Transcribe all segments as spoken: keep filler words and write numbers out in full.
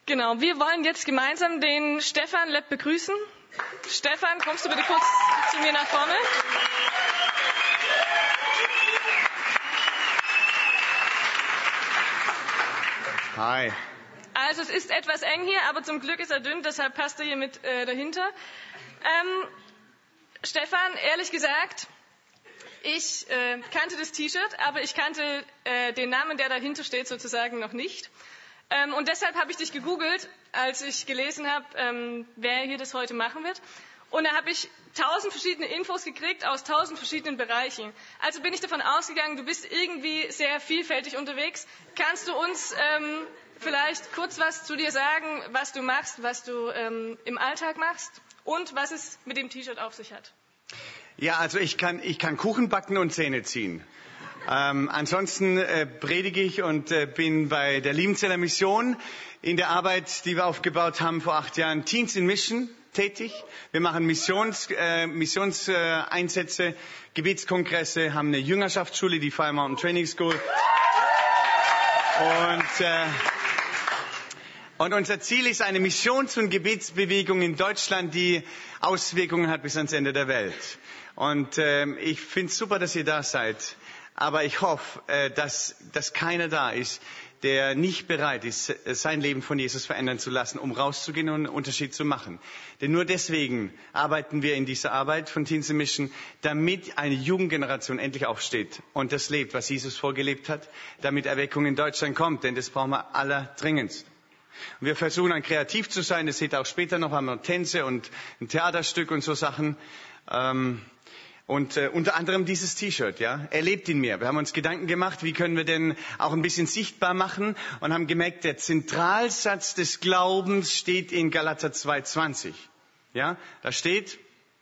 Genau, wir wollen jetzt gemeinsam den Stefan Lepp begrüßen. Stefan, kommst du bitte kurz zu mir nach vorne? Hi. Also es ist etwas eng hier, aber zum Glück ist er dünn, deshalb passt er hier mit äh, dahinter. Ähm, Stefan, ehrlich gesagt, ich äh, kannte das T-Shirt, aber ich kannte äh, den Namen, der dahinter steht, sozusagen noch nicht. Ähm, und deshalb habe ich dich gegoogelt, als ich gelesen habe, ähm, wer hier das heute machen wird. Und da habe ich tausend verschiedene Infos gekriegt aus tausend verschiedenen Bereichen. Also bin ich davon ausgegangen, du bist irgendwie sehr vielfältig unterwegs. Kannst du uns ähm, vielleicht kurz was zu dir sagen, was du machst, was du ähm, im Alltag machst und was es mit dem T-Shirt auf sich hat? Ja, also ich kann, ich kann Kuchen backen und Zähne ziehen. Ähm, ansonsten äh, predige ich und äh, bin bei der Liebenzeller Mission in der Arbeit, die wir aufgebaut haben vor acht Jahren, Teens in Mission tätig. Wir machen Missions, äh, Missionseinsätze, äh, Gebetskongresse, haben eine Jüngerschaftsschule, die Fire Mountain Training School. Und, äh, und unser Ziel ist eine Missions- und Gebetsbewegung in Deutschland, die Auswirkungen hat bis ans Ende der Welt. Und äh, ich finde es super, dass ihr da seid. Aber ich hoffe, dass, dass keiner da ist, der nicht bereit ist, sein Leben von Jesus verändern zu lassen, um rauszugehen und einen Unterschied zu machen. Denn nur deswegen arbeiten wir in dieser Arbeit von Teens in Mission, damit eine Jugendgeneration endlich aufsteht und das lebt, was Jesus vorgelebt hat, damit Erweckung in Deutschland kommt, denn das brauchen wir allerdringendst. Und wir versuchen dann kreativ zu sein, das seht ihr auch später noch, haben wir Tänze und ein Theaterstück und so Sachen. Ähm, Und äh, unter anderem dieses T-Shirt, ja, er lebt in mir. Wir haben uns Gedanken gemacht, wie können wir denn auch ein bisschen sichtbar machen und haben gemerkt, der Zentralsatz des Glaubens steht in Galater zwei zwanzig. Ja, da steht,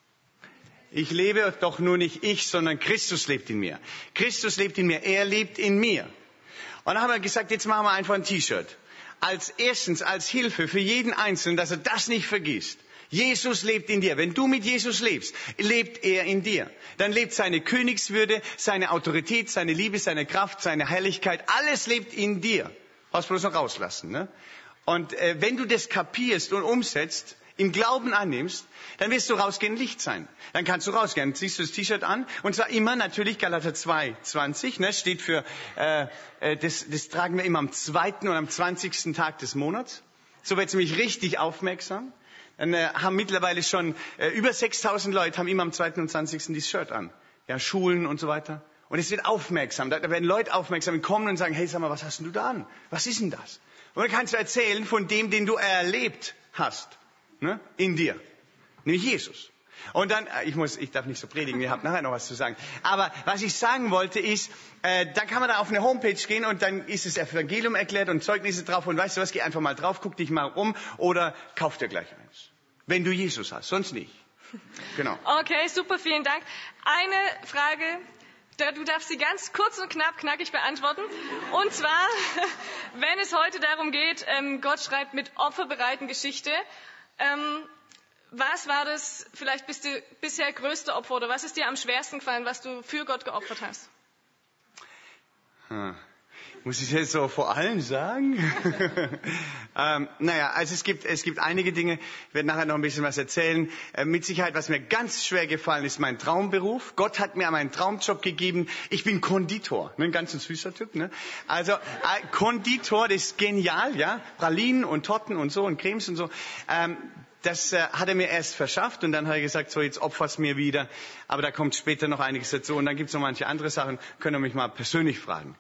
ich lebe doch nur nicht ich, sondern Christus lebt in mir. Christus lebt in mir, er lebt in mir. Und dann haben wir gesagt, jetzt machen wir einfach ein T-Shirt. Als erstens, als Hilfe für jeden Einzelnen, dass er das nicht vergisst. Jesus lebt in dir. Wenn du mit Jesus lebst, lebt er in dir. Dann lebt seine Königswürde, seine Autorität, seine Liebe, seine Kraft, seine Herrlichkeit. Alles lebt in dir. Brauchst bloß noch rauslassen. Ne? Und äh, wenn du das kapierst und umsetzt, im Glauben annimmst, dann wirst du rausgehen, Licht sein. Dann kannst du rausgehen. Dann ziehst du das T-Shirt an. Und zwar immer natürlich Galater zwei zwanzig. Ne? Steht für, äh, äh, das, das tragen wir immer am zweiten und am zwanzigsten Tag des Monats. So wird es nämlich richtig aufmerksam. Dann äh, haben mittlerweile schon äh, über sechstausend Leute haben immer am zweiten und zwanzigsten dieses Shirt an. Ja, Schulen und so weiter. Und es wird aufmerksam. Da, da werden Leute aufmerksam, kommen und sagen, hey, sag mal, was hast denn du da an? Was ist denn das? Und dann kannst du erzählen von dem, den du erlebt hast. Ne? In dir. Nämlich Jesus. Und dann, ich muss, ich darf nicht so predigen, ihr habt nachher noch was zu sagen. Aber was ich sagen wollte ist, äh, dann kann man da auf eine Homepage gehen und dann ist das Evangelium erklärt und Zeugnisse drauf und weißt du was, geh einfach mal drauf, guck dich mal um oder kauf dir gleich eins. Wenn du Jesus hast, sonst nicht. Genau. Okay, super, vielen Dank. Eine Frage, du darfst sie ganz kurz und knapp, knackig beantworten. Und zwar, wenn es heute darum geht, ähm, Gott schreibt mit opferbereiten Geschichte, ähm, was war das vielleicht bist du bisher größte Opfer oder was ist dir am schwersten gefallen, was du für Gott geopfert hast? Hm. Muss ich jetzt so vor allen sagen? ähm, naja, also es gibt, es gibt einige Dinge, ich werde nachher noch ein bisschen was erzählen. Äh, mit Sicherheit, was mir ganz schwer gefallen ist, mein Traumberuf. Gott hat mir meinen Traumjob gegeben. Ich bin Konditor, ne, ein ganz süßer Typ. Ne? Also äh, Konditor, das ist genial, ja, Pralinen und Torten und so und Cremes und so. Ähm, Das äh, hat er mir erst verschafft und dann hat er gesagt, so jetzt opfer's mir wieder. Aber da kommt später noch einiges dazu und dann gibt's noch manche andere Sachen. Könnt ihr mich mal persönlich fragen.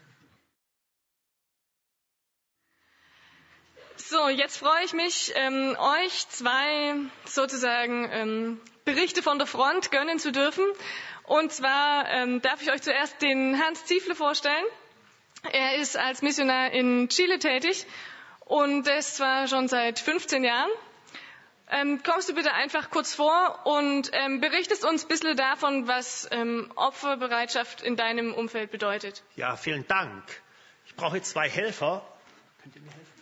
So, jetzt freue ich mich, ähm, euch zwei sozusagen ähm, Berichte von der Front gönnen zu dürfen. Und zwar ähm, darf ich euch zuerst den Hans Ziefle vorstellen. Er ist als Missionar in Chile tätig und das zwar schon seit fünfzehn Jahren. Ähm, kommst du bitte einfach kurz vor und ähm, berichtest uns ein bisschen davon, was ähm, Opferbereitschaft in deinem Umfeld bedeutet. Ja, vielen Dank. Ich brauche zwei Helfer. Könnt ihr mir helfen?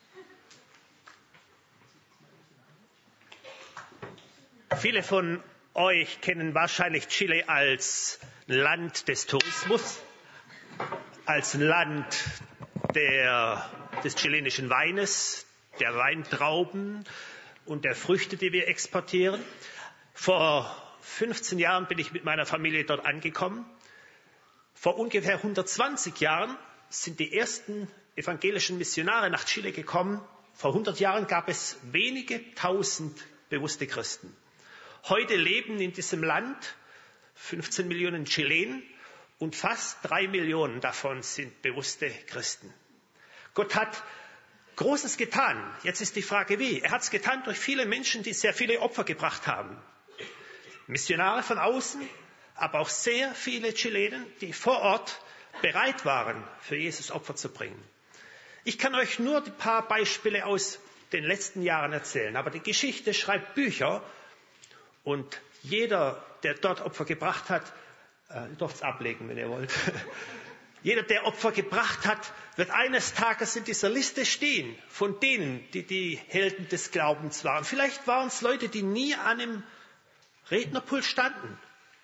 Viele von euch kennen wahrscheinlich Chile als Land des Tourismus, als Land der, des chilenischen Weines, der Weintrauben und der Früchte, die wir exportieren. Vor fünfzehn Jahren bin ich mit meiner Familie dort angekommen. Vor ungefähr hundertzwanzig Jahren sind die ersten evangelischen Missionare nach Chile gekommen. Vor hundert Jahren gab es wenige tausend bewusste Christen. Heute leben in diesem Land fünfzehn Millionen Chilenen und fast drei Millionen davon sind bewusste Christen. Gott hat Großes getan. Jetzt ist die Frage, wie? Er hat es getan durch viele Menschen, die sehr viele Opfer gebracht haben. Missionare von außen, aber auch sehr viele Chilenen, die vor Ort bereit waren, für Jesus Opfer zu bringen. Ich kann euch nur ein paar Beispiele aus den letzten Jahren erzählen, aber die Geschichte schreibt Bücher und jeder, der dort Opfer gebracht hat, äh, ihr dürft es ablegen, wenn ihr wollt, jeder, der Opfer gebracht hat, wird eines Tages in dieser Liste stehen von denen, die die Helden des Glaubens waren. Vielleicht waren es Leute, die nie an einem Rednerpult standen.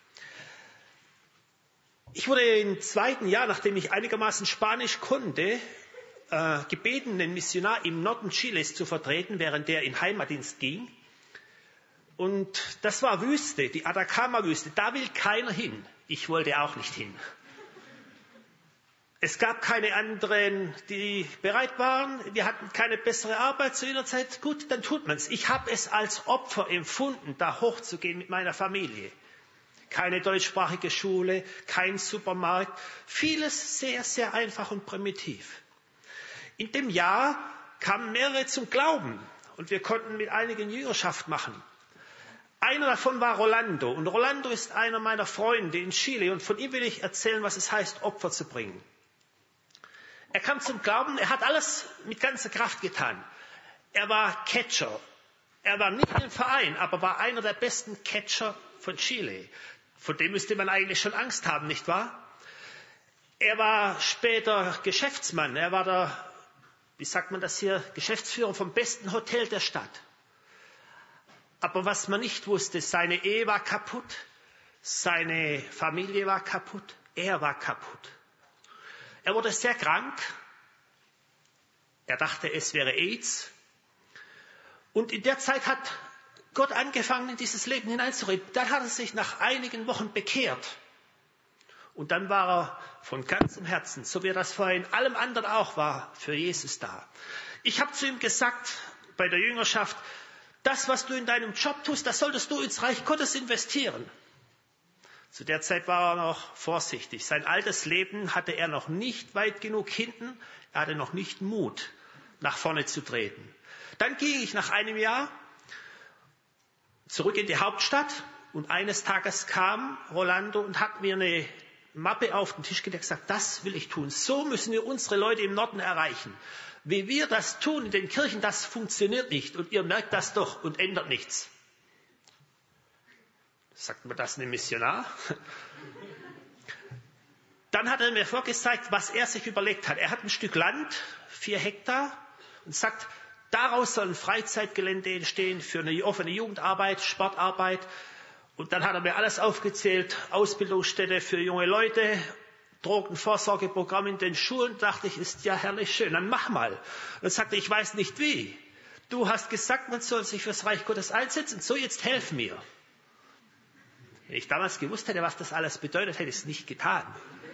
Ich wurde im zweiten Jahr, nachdem ich einigermaßen Spanisch konnte, äh, gebeten, einen Missionar im Norden Chiles zu vertreten, während der in Heimatdienst ging. Und das war Wüste, die Atacama-Wüste. Da will keiner hin. Ich wollte auch nicht hin. Es gab keine anderen, die bereit waren. Wir hatten keine bessere Arbeit zu jener Zeit. Gut, dann tut man es. Ich habe es als Opfer empfunden, da hochzugehen mit meiner Familie. Keine deutschsprachige Schule, kein Supermarkt. Vieles sehr, sehr einfach und primitiv. In dem Jahr kamen mehrere zum Glauben und wir konnten mit einigen Jüngerschaft machen. Einer davon war Rolando. Und Rolando ist einer meiner Freunde in Chile. Und von ihm will ich erzählen, was es heißt, Opfer zu bringen. Er kam zum Glauben, er hat alles mit ganzer Kraft getan. Er war Catcher. Er war nicht im Verein, aber war einer der besten Catcher von Chile. Von dem müsste man eigentlich schon Angst haben, nicht wahr? Er war später Geschäftsmann. Er war der, wie sagt man das hier, Geschäftsführer vom besten Hotel der Stadt. Aber was man nicht wusste, seine Ehe war kaputt, seine Familie war kaputt, er war kaputt. Er wurde sehr krank. Er dachte, es wäre AIDS. Und in der Zeit hat Gott angefangen, in dieses Leben hineinzureden. Dann hat er sich nach einigen Wochen bekehrt. Und dann war er von ganzem Herzen, so wie er das vorher in allem anderen auch war, für Jesus da. Ich habe zu ihm gesagt, bei der Jüngerschaft, das, was du in deinem Job tust, das solltest du ins Reich Gottes investieren. Zu der Zeit war er noch vorsichtig. Sein altes Leben hatte er noch nicht weit genug hinten. Er hatte noch nicht Mut, nach vorne zu treten. Dann ging ich nach einem Jahr zurück in die Hauptstadt und eines Tages kam Rolando und hat mir eine Mappe auf den Tisch gelegt und gesagt, das will ich tun. So müssen wir unsere Leute im Norden erreichen. Wie wir das tun in den Kirchen, das funktioniert nicht. Und ihr merkt das doch und ändert nichts. Sagt man das einem Missionar? Dann hat er mir vorgezeigt, was er sich überlegt hat. Er hat ein Stück Land, vier Hektar, und sagt, daraus soll ein Freizeitgelände entstehen für eine offene Jugendarbeit, Sportarbeit. Und dann hat er mir alles aufgezählt, Ausbildungsstätte für junge Leute, Drogenvorsorgeprogramm in den Schulen. Dachte ich, ist ja herrlich schön, dann mach mal. Und sagte, ich weiß nicht wie. Du hast gesagt, man soll sich fürs Reich Gottes einsetzen, so jetzt helf mir. Wenn ich damals gewusst hätte, was das alles bedeutet, hätte ich es nicht getan.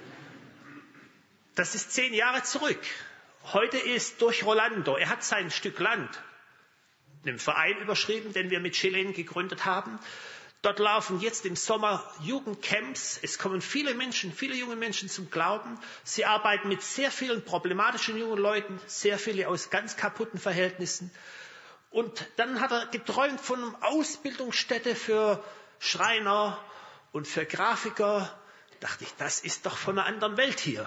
Das ist zehn Jahre zurück. Heute ist durch Rolando, er hat sein Stück Land einem Verein überschrieben, den wir mit Chilenen gegründet haben. Dort laufen jetzt im Sommer Jugendcamps. Es kommen viele Menschen, viele junge Menschen zum Glauben. Sie arbeiten mit sehr vielen problematischen jungen Leuten, sehr viele aus ganz kaputten Verhältnissen. Und dann hat er geträumt von einer Ausbildungsstätte für Schreiner und für Grafiker. Dachte ich, das ist doch von einer anderen Welt hier.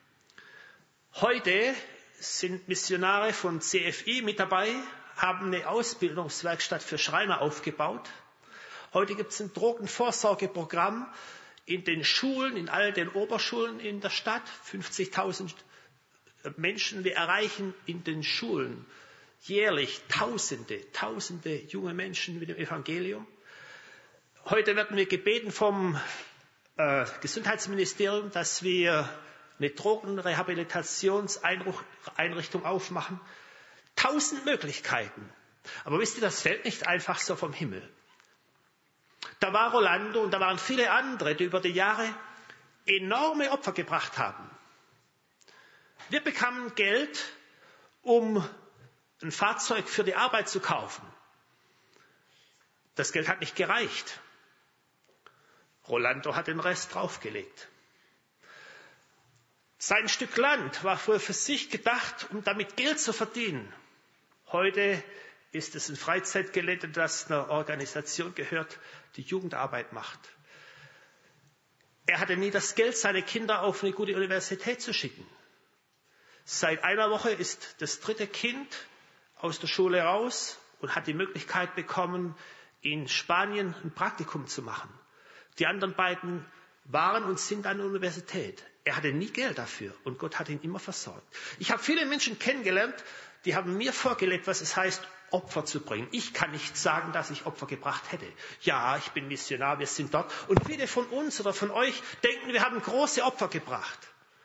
Heute sind Missionare von C F I mit dabei, haben eine Ausbildungswerkstatt für Schreiner aufgebaut. Heute gibt es ein Drogenvorsorgeprogramm in den Schulen, in all den Oberschulen in der Stadt. fünfzigtausend Menschen. Wir erreichen in den Schulen jährlich Tausende, Tausende junge Menschen mit dem Evangelium. Heute werden wir gebeten vom äh, Gesundheitsministerium, dass wir eine Drogenrehabilitationseinrichtung aufmachen. Tausend Möglichkeiten. Aber wisst ihr, das fällt nicht einfach so vom Himmel. Da war Rolando und da waren viele andere, die über die Jahre enorme Opfer gebracht haben. Wir bekamen Geld, um ein Fahrzeug für die Arbeit zu kaufen. Das Geld hat nicht gereicht. Rolando hat den Rest draufgelegt. Sein Stück Land war früher für sich gedacht, um damit Geld zu verdienen. Heute ist es ein Freizeitgelände, das einer Organisation gehört, die Jugendarbeit macht. Er hatte nie das Geld, seine Kinder auf eine gute Universität zu schicken. Seit einer Woche ist das dritte Kind aus der Schule raus und hat die Möglichkeit bekommen, in Spanien ein Praktikum zu machen. Die anderen beiden waren und sind an der Universität. Er hatte nie Geld dafür und Gott hat ihn immer versorgt. Ich habe viele Menschen kennengelernt, die haben mir vorgelebt, was es heißt, Opfer zu bringen. Ich kann nicht sagen, dass ich Opfer gebracht hätte. Ja, ich bin Missionar, wir sind dort. Und viele von uns oder von euch denken, wir haben große Opfer gebracht.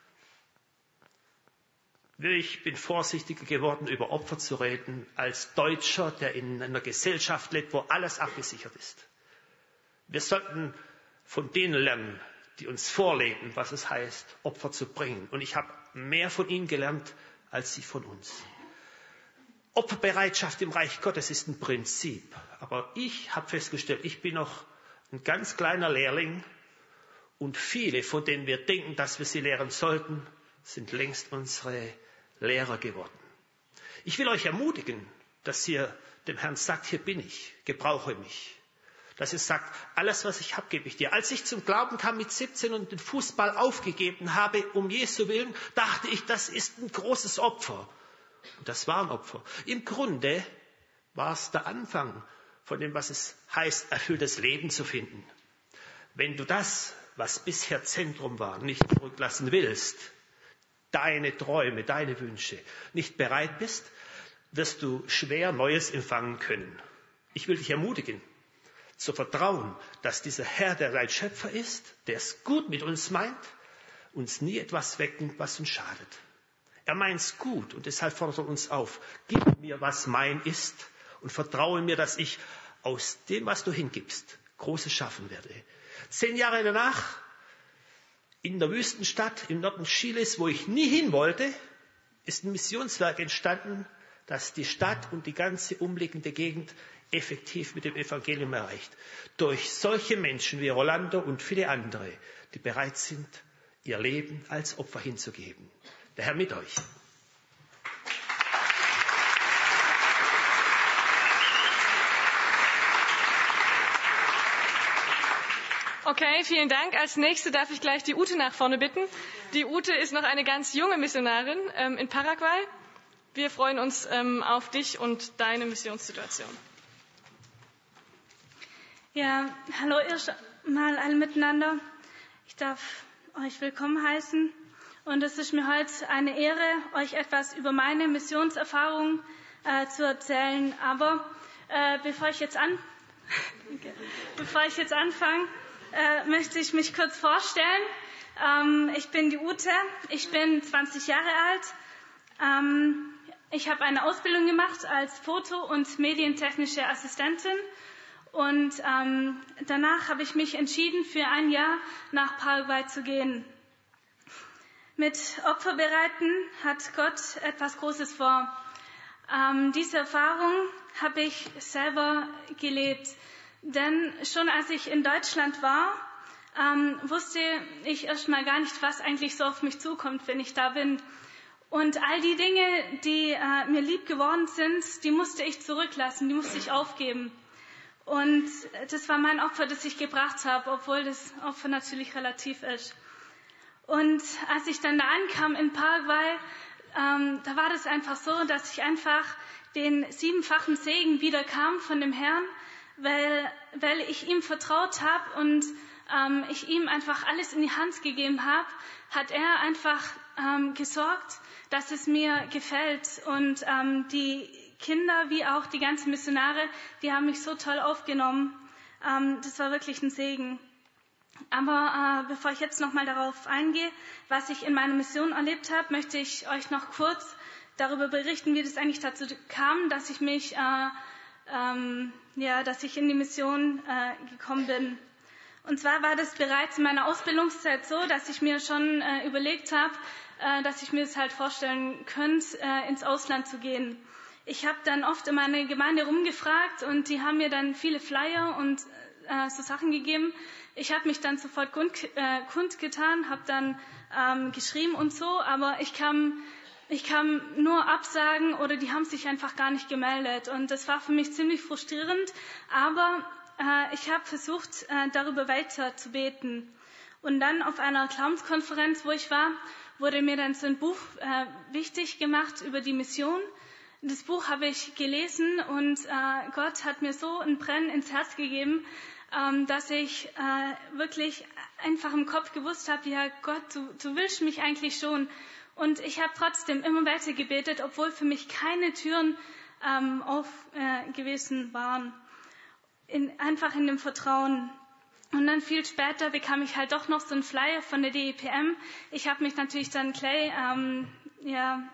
Ich bin vorsichtiger geworden, über Opfer zu reden, als Deutscher, der in einer Gesellschaft lebt, wo alles abgesichert ist. Wir sollten von denen lernen, die uns vorleben, was es heißt, Opfer zu bringen. Und ich habe mehr von ihnen gelernt, als sie von uns. Opferbereitschaft im Reich Gottes ist ein Prinzip. Aber ich habe festgestellt, ich bin noch ein ganz kleiner Lehrling und viele, von denen wir denken, dass wir sie lehren sollten, sind längst unsere Lehrer geworden. Ich will euch ermutigen, dass ihr dem Herrn sagt, hier bin ich, gebrauche mich. Dass ihr sagt, alles was ich habe, gebe ich dir. Als ich zum Glauben kam mit siebzehn und den Fußball aufgegeben habe, um Jesu willen, dachte ich, das ist ein großes Opfer. Und das war ein Opfer. Im Grunde war es der Anfang von dem, was es heißt, erfülltes Leben zu finden. Wenn du das, was bisher Zentrum war, nicht zurücklassen willst, deine Träume, deine Wünsche, nicht bereit bist, wirst du schwer Neues empfangen können. Ich will dich ermutigen, zu vertrauen, dass dieser Herr, der dein Schöpfer ist, der es gut mit uns meint, uns nie etwas wegnimmt, was uns schadet. Er meint's gut und deshalb fordert er uns auf, gib mir, was mein ist und vertraue mir, dass ich aus dem, was du hingibst, Großes schaffen werde. Zehn Jahre danach, in der Wüstenstadt im Norden Chiles, wo ich nie hin wollte, ist ein Missionswerk entstanden, das die Stadt und die ganze umliegende Gegend effektiv mit dem Evangelium erreicht. Durch solche Menschen wie Rolando und viele andere, die bereit sind, ihr Leben als Opfer hinzugeben. Der Herr mit euch. Okay, vielen Dank. Als nächste darf ich gleich die Ute nach vorne bitten. Die Ute ist noch eine ganz junge Missionarin ähm, in Paraguay. Wir freuen uns ähm, auf dich und deine Missionssituation. Ja, hallo erstmal alle miteinander. Ich darf euch willkommen heißen. Und es ist mir heute eine Ehre, euch etwas über meine Missionserfahrung äh, zu erzählen. Aber äh, bevor ich jetzt an, bevor ich jetzt anfange, äh, möchte ich mich kurz vorstellen. Ähm, ich bin die Ute, ich bin zwanzig Jahre alt. Ähm, ich habe eine Ausbildung gemacht als Foto- und medientechnische Assistentin. Und ähm, danach habe ich mich entschieden, für ein Jahr nach Paraguay zu gehen. Mit Opferbereiten hat Gott etwas Großes vor. Ähm, diese Erfahrung habe ich selber gelebt. Denn schon als ich in Deutschland war, ähm, wusste ich erstmal gar nicht, was eigentlich so auf mich zukommt, wenn ich da bin. Und all die Dinge, die äh, mir lieb geworden sind, die musste ich zurücklassen, die musste ich aufgeben. Und das war mein Opfer, das ich gebracht habe, obwohl das Opfer natürlich relativ ist. Und als ich dann da ankam in Paraguay, ähm, da war das einfach so, dass ich einfach den siebenfachen Segen wiederkam von dem Herrn, weil, weil ich ihm vertraut habe und ähm, ich ihm einfach alles in die Hand gegeben habe, hat er einfach ähm, gesorgt, dass es mir gefällt. Und ähm, die Kinder wie auch die ganzen Missionare, die haben mich so toll aufgenommen. Ähm, das war wirklich ein Segen. Aber äh, bevor ich jetzt nochmal darauf eingehe, was ich in meiner Mission erlebt habe, möchte ich euch noch kurz darüber berichten, wie das eigentlich dazu kam, dass ich mich, äh, ähm, ja, dass ich in die Mission äh, gekommen bin. Und zwar war das bereits in meiner Ausbildungszeit so, dass ich mir schon äh, überlegt habe, äh, dass ich mir das halt vorstellen könnte, äh, ins Ausland zu gehen. Ich habe dann oft in meine Gemeinde rumgefragt und die haben mir dann viele Flyer und äh, so Sachen gegeben. Ich habe mich dann sofort kund, äh, kundgetan, habe dann ähm, geschrieben und so, aber ich kam, ich kam nur Absagen oder die haben sich einfach gar nicht gemeldet. Und das war für mich ziemlich frustrierend, aber äh, ich habe versucht, äh, darüber weiter zu beten. Und dann auf einer Glaubenskonferenz, wo ich war, wurde mir dann so ein Buch äh, wichtig gemacht über die Mission. Das Buch habe ich gelesen und äh, Gott hat mir so ein Brennen ins Herz gegeben, ähm, dass ich äh, wirklich einfach im Kopf gewusst habe, ja Gott, du, du willst mich eigentlich schon. Und ich habe trotzdem immer weiter gebetet, obwohl für mich keine Türen ähm, auf äh, gewesen waren. In, einfach in dem Vertrauen. Und dann viel später bekam ich halt doch noch so einen Flyer von der D E P M. Ich habe mich natürlich dann gleich, ähm, ja,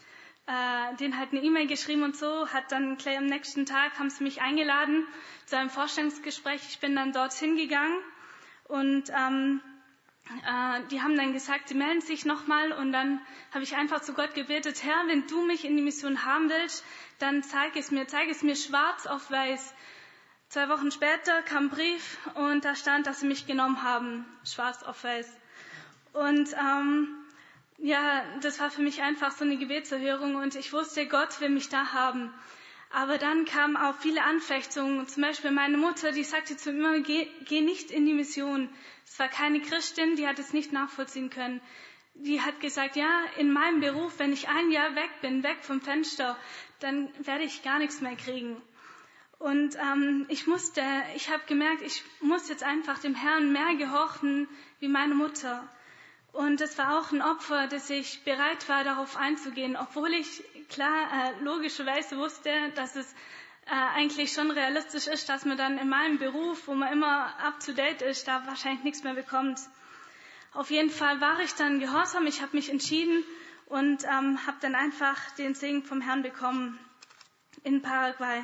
äh, denen halt eine E-Mail geschrieben und so, hat dann gleich am nächsten Tag, haben sie mich eingeladen zu einem Vorstellungsgespräch. Ich bin dann dorthin gegangen und ähm, äh, die haben dann gesagt, sie melden sich nochmal und dann habe ich einfach zu Gott gebetet, Herr, wenn du mich in die Mission haben willst, dann zeig es mir, zeig es mir schwarz auf weiß. Zwei Wochen später kam ein Brief und da stand, dass sie mich genommen haben, schwarz auf weiß. Und ähm, ja, das war für mich einfach so eine Gebetserhörung und ich wusste, Gott will mich da haben. Aber dann kamen auch viele Anfechtungen. Zum Beispiel meine Mutter, die sagte zu mir, geh, geh nicht in die Mission. Es war keine Christin, die hat es nicht nachvollziehen können. Die hat gesagt, ja, in meinem Beruf, wenn ich ein Jahr weg bin, weg vom Fenster, dann werde ich gar nichts mehr kriegen. Und ähm, ich musste, ich habe gemerkt, ich muss jetzt einfach dem Herrn mehr gehorchen wie meine Mutter. Und es war auch ein Opfer, dass ich bereit war, darauf einzugehen, obwohl ich klar äh, logischerweise wusste, dass es äh, eigentlich schon realistisch ist, dass man dann in meinem Beruf, wo man immer up to date ist, da wahrscheinlich nichts mehr bekommt. Auf jeden Fall war ich dann gehorsam, ich habe mich entschieden und ähm, habe dann einfach den Segen vom Herrn bekommen in Paraguay.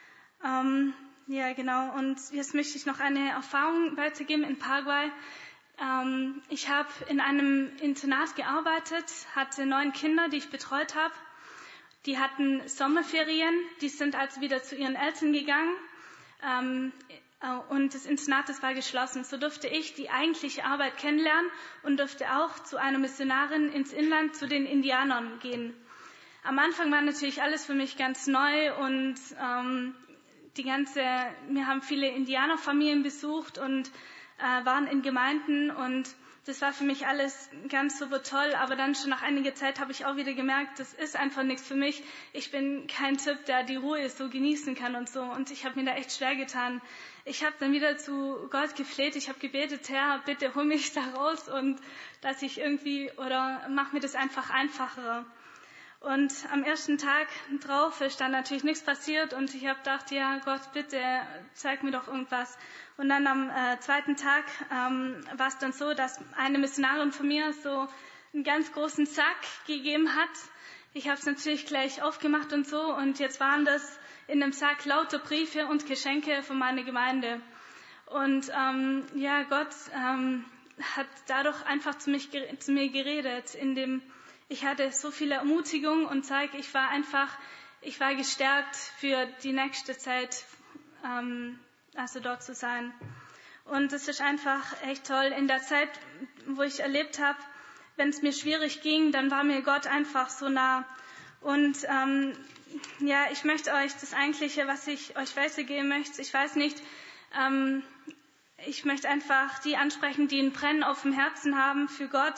Ähm, ja, genau. Und jetzt möchte ich noch eine Erfahrung weitergeben in Paraguay. Ähm, ich habe in einem Internat gearbeitet, hatte neun Kinder, die ich betreut habe. Die hatten Sommerferien, die sind also wieder zu ihren Eltern gegangen. Ähm, und das Internat, das war geschlossen. So durfte ich die eigentliche Arbeit kennenlernen und durfte auch zu einer Missionarin ins Inland, zu den Indianern gehen. Am Anfang war natürlich alles für mich ganz neu und ähm, die ganze, wir haben viele Indianerfamilien besucht und äh, waren in Gemeinden und das war für mich alles ganz super toll, aber dann schon nach einiger Zeit habe ich auch wieder gemerkt, das ist einfach nichts für mich. Ich bin kein Typ, der die Ruhe so genießen kann und so und ich habe mir da echt schwer getan. Ich habe dann wieder zu Gott gefleht, ich habe gebetet, Herr, bitte hol mich da raus und dass ich irgendwie, oder mach mir das einfach einfacher. Und am ersten Tag drauf ist dann natürlich nichts passiert und ich habe gedacht, ja Gott, bitte zeig mir doch irgendwas. Und dann am äh, zweiten Tag ähm, war es dann so, dass eine Missionarin von mir so einen ganz großen Sack gegeben hat. Ich habe es natürlich gleich aufgemacht und so und jetzt waren das in dem Sack lauter Briefe und Geschenke von meiner Gemeinde. Und ähm, ja, Gott ähm, hat dadurch einfach zu, mich, zu mir geredet, in dem ich hatte so viele Ermutigungen und zeig, ich war einfach, ich war gestärkt für die nächste Zeit, ähm, also dort zu sein. Und es ist einfach echt toll. In der Zeit, wo ich erlebt habe, wenn es mir schwierig ging, dann war mir Gott einfach so nah. Und ähm, ja, ich möchte euch das Eigentliche, was ich euch weitergeben möchte, ich weiß nicht, ähm, ich möchte einfach die ansprechen, die ein Brennen auf dem Herzen haben für Gott,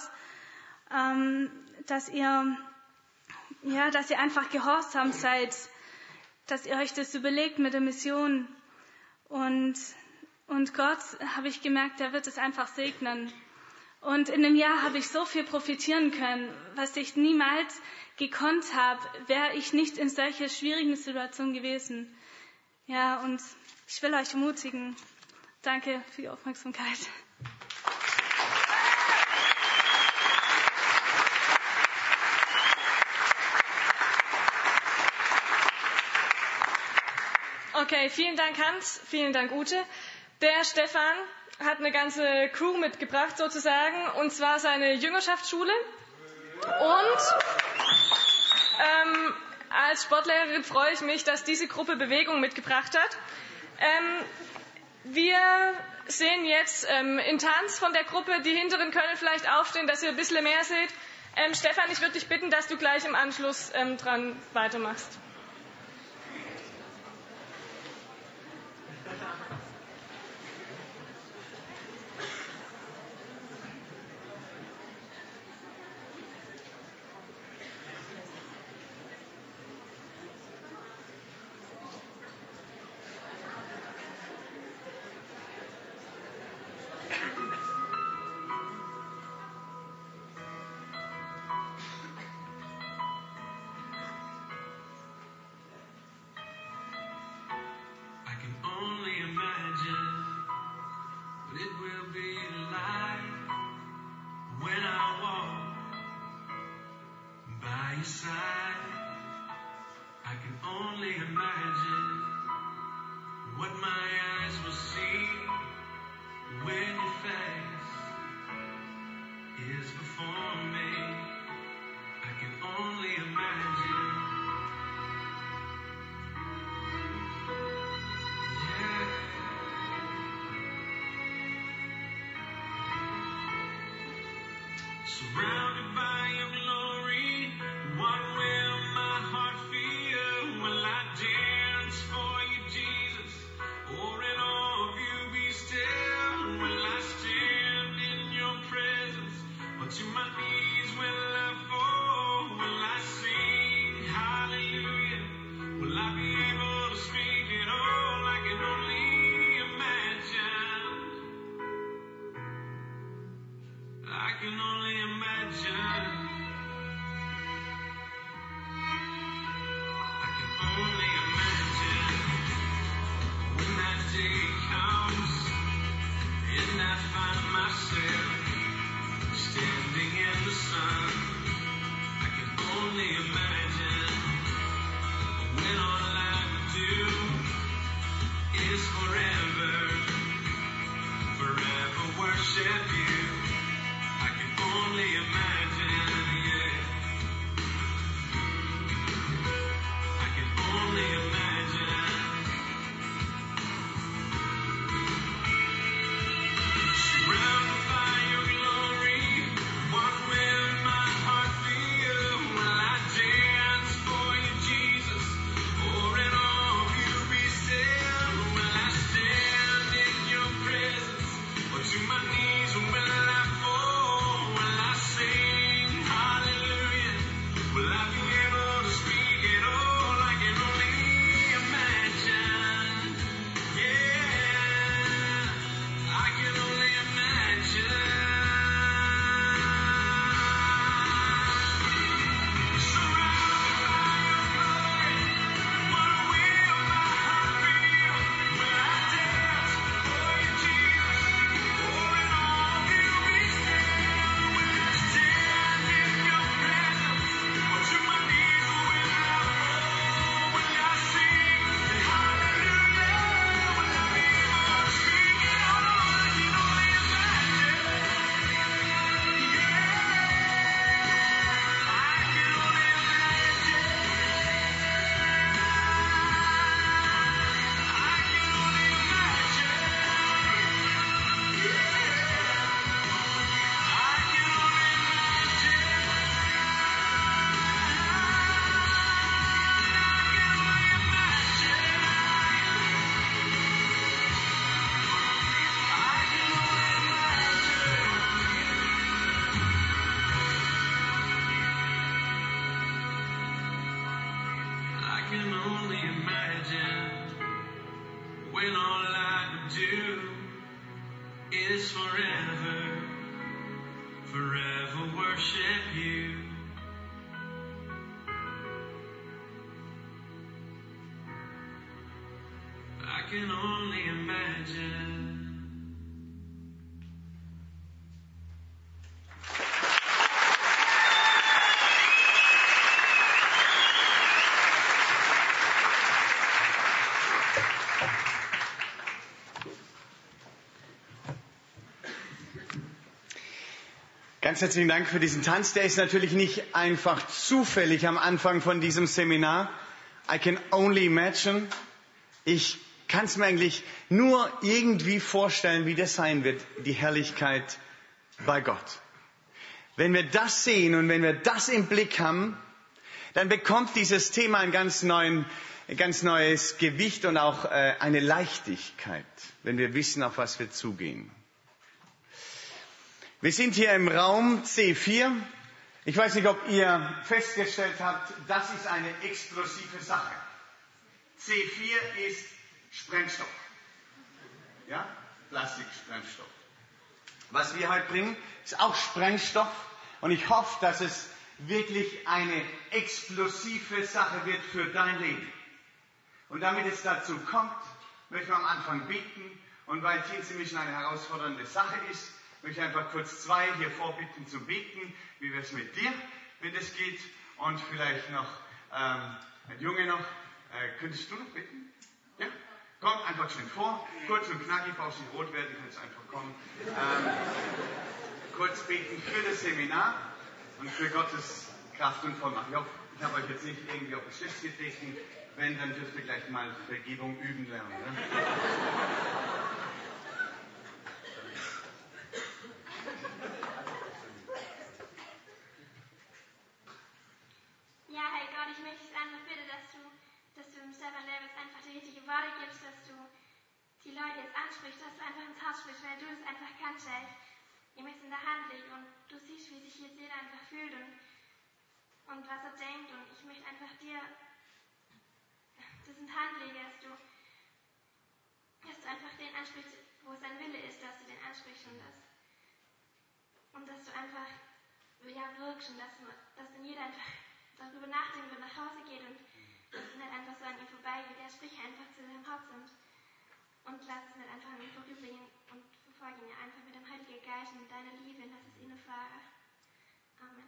ähm, dass ihr, ja, dass ihr einfach gehorsam seid, dass ihr euch das überlegt mit der Mission. Und, und Gott, habe ich gemerkt, der wird es einfach segnen. Und in dem Jahr habe ich so viel profitieren können, was ich niemals gekonnt habe, wäre ich nicht in solcher schwierigen Situation gewesen. Ja, und ich will euch ermutigen. Danke für die Aufmerksamkeit. Okay, vielen Dank Hans, vielen Dank Ute. Der Stefan hat eine ganze Crew mitgebracht sozusagen, und zwar seine Jüngerschaftsschule. Und ähm, als Sportlehrerin freue ich mich, dass diese Gruppe Bewegung mitgebracht hat. Ähm, wir sehen jetzt ähm, in Tanz von der Gruppe, die Hinteren können vielleicht aufstehen, dass ihr ein bisschen mehr seht. Ähm, Stefan, ich würde dich bitten, dass du gleich im Anschluss ähm, dran weitermachst. Surrounded by your glory, what will my heart feel? Will I dance for you, Jesus? Or in awe of you be still? Will I stand in your presence? Or to my knees will I fall? Will I sing hallelujah? Will I be able to speak it all? I can only imagine. I can only imagine. I can only imagine when that day comes and I find myself standing in the sun. I can only imagine when all I do is forever, forever worship you. I can only imagine, yeah. I can only imagine. Surrounded by your glory, what will my heart feel? Will I dance for you, Jesus? Or in awe of you be still? Will I stand in your presence? Or to my knees will I fall? Will I sing hallelujah? Will I be able to speak it all? I can only imagine. Yeah, I can only imagine. Surrounded by your glory, what will my heart feel? Will I dance for you, Jesus? Or in awe of you be still? Will I stand in your presence? Or to my knees will I fall? Will I sing hallelujah? Will I be able to speak it all? I can only imagine. Yeah, I can only imagine. I can only imagine. Yeah, I can only I can only imagine when all I would do is forever, forever worship you. I can only imagine. Ganz herzlichen Dank für diesen Tanz. Der ist natürlich nicht einfach zufällig am Anfang von diesem Seminar. I can only imagine. Ich kann es mir eigentlich nur irgendwie vorstellen, wie das sein wird, die Herrlichkeit bei Gott. Wenn wir das sehen und wenn wir das im Blick haben, dann bekommt dieses Thema ein ganz, neuen, ein ganz neues Gewicht und auch äh, eine Leichtigkeit, wenn wir wissen, auf was wir zugehen. Wir sind hier im Raum C vier. Ich weiß nicht, ob ihr festgestellt habt, das ist eine explosive Sache. C vier ist Sprengstoff. Ja? Plastiksprengstoff. Was wir heute bringen, ist auch Sprengstoff. Und ich hoffe, dass es wirklich eine explosive Sache wird für dein Leben. Und damit es dazu kommt, möchten wir am Anfang beten. Und weil Teen ziemlich eine herausfordernde Sache ist, möchte ich einfach kurz zwei hier vorbitten zu beten. Wie wäre es mit dir, wenn das geht? Und vielleicht noch ähm, ein Junge noch. Äh, könntest du noch bitten? Ja? Komm, einfach schön vor. Kurz und knackig, brauchst nicht rot werden, kannst einfach kommen. Ähm, kurz beten für das Seminar und für Gottes Kraft und Vollmacht. Ich hoffe, ich habe euch jetzt nicht irgendwie auf den Stift getreten. Wenn, dann dürft ihr gleich mal Vergebung üben lernen. Ne? Ja, Herr Gott, ich möchte dich einfach bitten, dass du, dass du dem Stefan Lewis einfach die richtige Worte gibst, dass du die Leute jetzt ansprichst, dass du einfach ins Haus sprichst, weil du das einfach kannst, Chef. Ihm ist in der Hand liegt und du siehst, wie sich jetzt jeder einfach fühlt und, und was er denkt. Und ich möchte einfach dir das in die Hand legen, dass du, dass du einfach den ansprichst, wo sein Wille ist, dass du den ansprichst und dass, und dass du einfach ja, wirkst und dass, dass dann jeder einfach darüber nachdenkt, wenn er nach Hause geht und dass es nicht einfach so an ihm vorbeigeht. Er spricht einfach zu seinem Herz und, und lass es nicht einfach an ihm vorübergehen und verfolge ihn einfach mit dem Heiligen Geist und mit deiner Liebe und lass es ihn erfahren. Amen.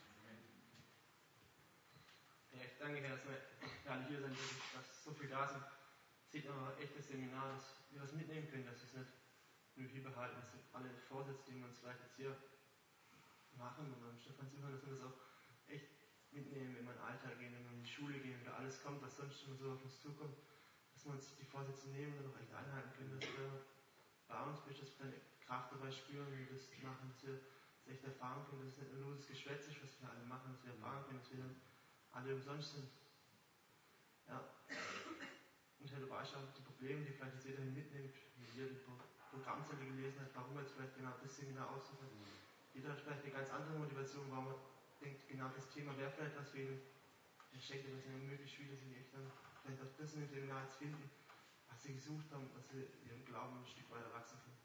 Ja, ich danke dir, dass wir gar nicht hier sind, dass so viel da sind. Sieht aber echt das Seminar, dass wir was mitnehmen können, dass wir es nicht nur hier behalten, dass wir alle Vorsätze, die wir uns vielleicht jetzt hier machen und beim Stefan zuhören, dass wir das auch echt mitnehmen, wenn wir in den Alltag gehen, wenn wir in die Schule gehen, wenn da alles kommt, was sonst immer so auf uns zukommt, dass wir uns die Vorsätze nehmen und auch echt einhalten können, dass wir bei uns bist, dass wir deine Kraft dabei spüren, wie wir das machen, dass wir das echt erfahren können, dass es nicht nur loses Geschwätz ist, was wir alle machen, dass wir erfahren können, dass wir dann alle umsonst sind. Ja. Und Herr, du weißt auch die Probleme, die vielleicht jetzt jeder mitnimmt, wie jeder die Programmzettel gelesen hat, warum er jetzt vielleicht genau das Seminar aussucht. Jeder hat vielleicht eine ganz andere Motivation, warum er denkt, genau das Thema wäre vielleicht was für ihn. Ich denke, dass es ihnen möglich ist, dass sie echt dann vielleicht auch das in dem Seminar jetzt finden, was sie gesucht haben, dass sie ihren Glauben ein Stück weiter wachsen können.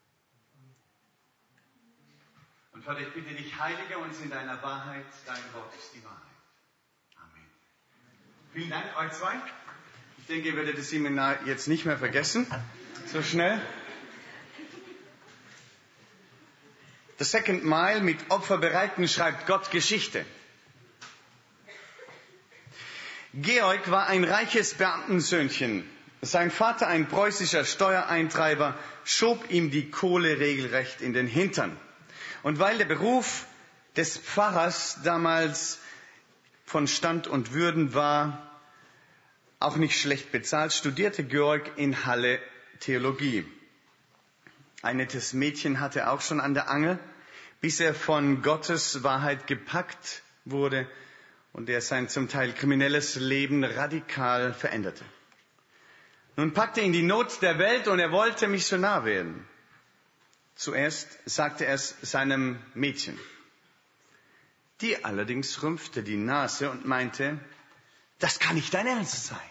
Und Vater, ich bitte dich, heilige uns in deiner Wahrheit, dein Wort ist die Wahrheit. Amen. Vielen Dank, euch zwei. Ich denke, ihr werdet das Seminar jetzt nicht mehr vergessen, so schnell. The Second Mile, mit Opfer bereiten, schreibt Gott Geschichte. Georg war ein reiches Beamtensöhnchen. Sein Vater, ein preußischer Steuereintreiber, schob ihm die Kohle regelrecht in den Hintern. Und weil der Beruf des Pfarrers damals von Stand und Würden war, auch nicht schlecht bezahlt, studierte Georg in Halle Theologie. Ein nettes Mädchen hatte er auch schon an der Angel, bis er von Gottes Wahrheit gepackt wurde und er sein zum Teil kriminelles Leben radikal veränderte. Nun packte ihn die Not der Welt und er wollte Missionar werden. Zuerst sagte er es seinem Mädchen. Die allerdings rümpfte die Nase und meinte, das kann nicht dein Ernst sein.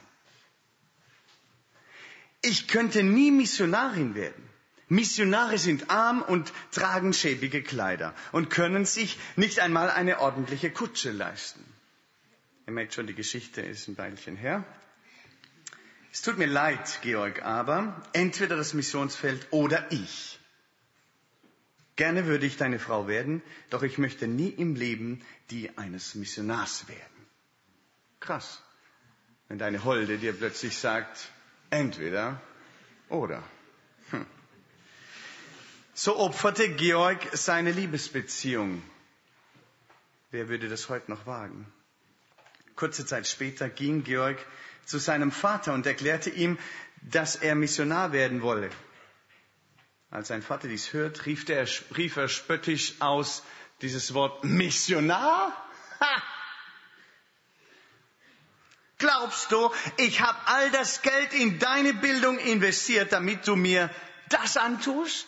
Ich könnte nie Missionarin werden. Missionare sind arm und tragen schäbige Kleider und können sich nicht einmal eine ordentliche Kutsche leisten. Ihr merkt schon, die Geschichte ist ein Weilchen her. Es tut mir leid, Georg, aber entweder das Missionsfeld oder ich. Gerne würde ich deine Frau werden, doch ich möchte nie im Leben die eines Missionars werden. Krass, wenn deine Holde dir plötzlich sagt, entweder oder. Hm. So opferte Georg seine Liebesbeziehung Wer würde das heute noch wagen? Kurze Zeit später ging Georg zu seinem Vater und erklärte ihm, dass er Missionar werden wolle. Als sein Vater dies hört, rief er, rief er spöttisch aus dieses Wort Missionar? Ha! Glaubst du, ich habe all das Geld in deine Bildung investiert, damit du mir das antust?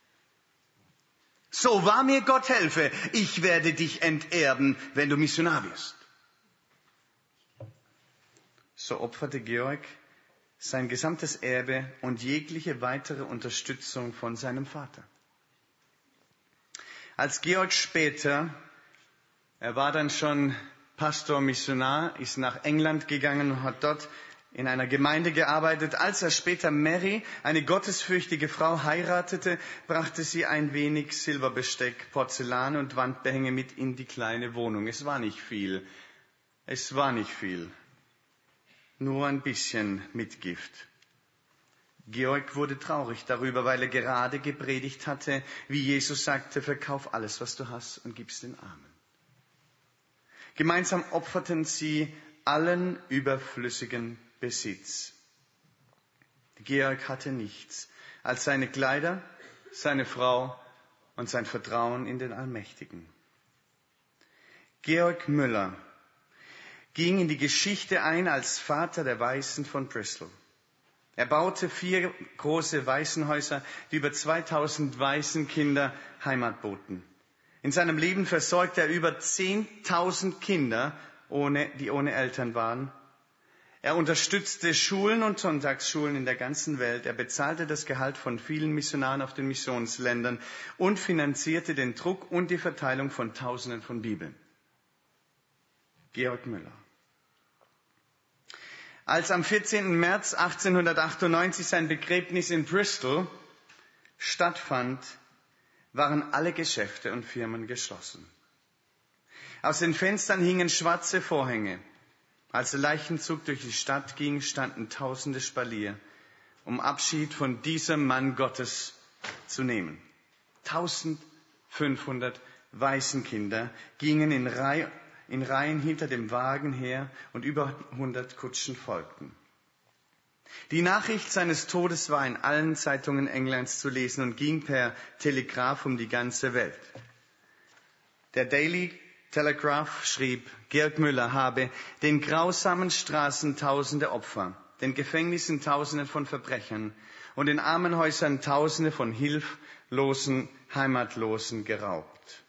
So wahr mir Gott helfe, ich werde dich enterben, wenn du Missionar wirst. So opferte Georg sein gesamtes Erbe und jegliche weitere Unterstützung von seinem Vater. Als Georg später, er war dann schon Pastor, Missionar, ist nach England gegangen und hat dort in einer Gemeinde gearbeitet. Als er später Mary, eine gottesfürchtige Frau, heiratete, brachte sie ein wenig Silberbesteck, Porzellan und Wandbehänge mit in die kleine Wohnung. Es war nicht viel. Es war nicht viel. Nur ein bisschen Mitgift. Georg wurde traurig darüber, weil er gerade gepredigt hatte, wie Jesus sagte, verkauf alles, was du hast und gib's den Armen. Gemeinsam opferten sie allen überflüssigen Besitz. Georg hatte nichts als seine Kleider, seine Frau und sein Vertrauen in den Allmächtigen. Georg Müller ging in die Geschichte ein als Vater der Waisen von Bristol. Er baute vier große Waisenhäuser, die über zweitausend Waisenkinder Heimat boten. In seinem Leben versorgte er über zehntausend Kinder, ohne, die ohne Eltern waren. Er unterstützte Schulen und Sonntagsschulen in der ganzen Welt. Er bezahlte das Gehalt von vielen Missionaren auf den Missionsländern und finanzierte den Druck und die Verteilung von Tausenden von Bibeln. Georg Müller. Als am vierzehnten März achtzehnhundertachtundneunzig sein Begräbnis in Bristol stattfand, waren alle Geschäfte und Firmen geschlossen. Aus den Fenstern hingen schwarze Vorhänge. Als der Leichenzug durch die Stadt ging, standen tausende Spalier, um Abschied von diesem Mann Gottes zu nehmen. eintausendfünfhundert Waisenkinder gingen in, Reihe, in Reihen hinter dem Wagen her und über hundert Kutschen folgten. Die Nachricht seines Todes war in allen Zeitungen Englands zu lesen und ging per Telegraph um die ganze Welt. Der Daily Telegraph schrieb, Georg Müller habe den grausamen Straßen tausende Opfer, den Gefängnissen tausende von Verbrechern und den Armenhäusern tausende von hilflosen, Heimatlosen geraubt.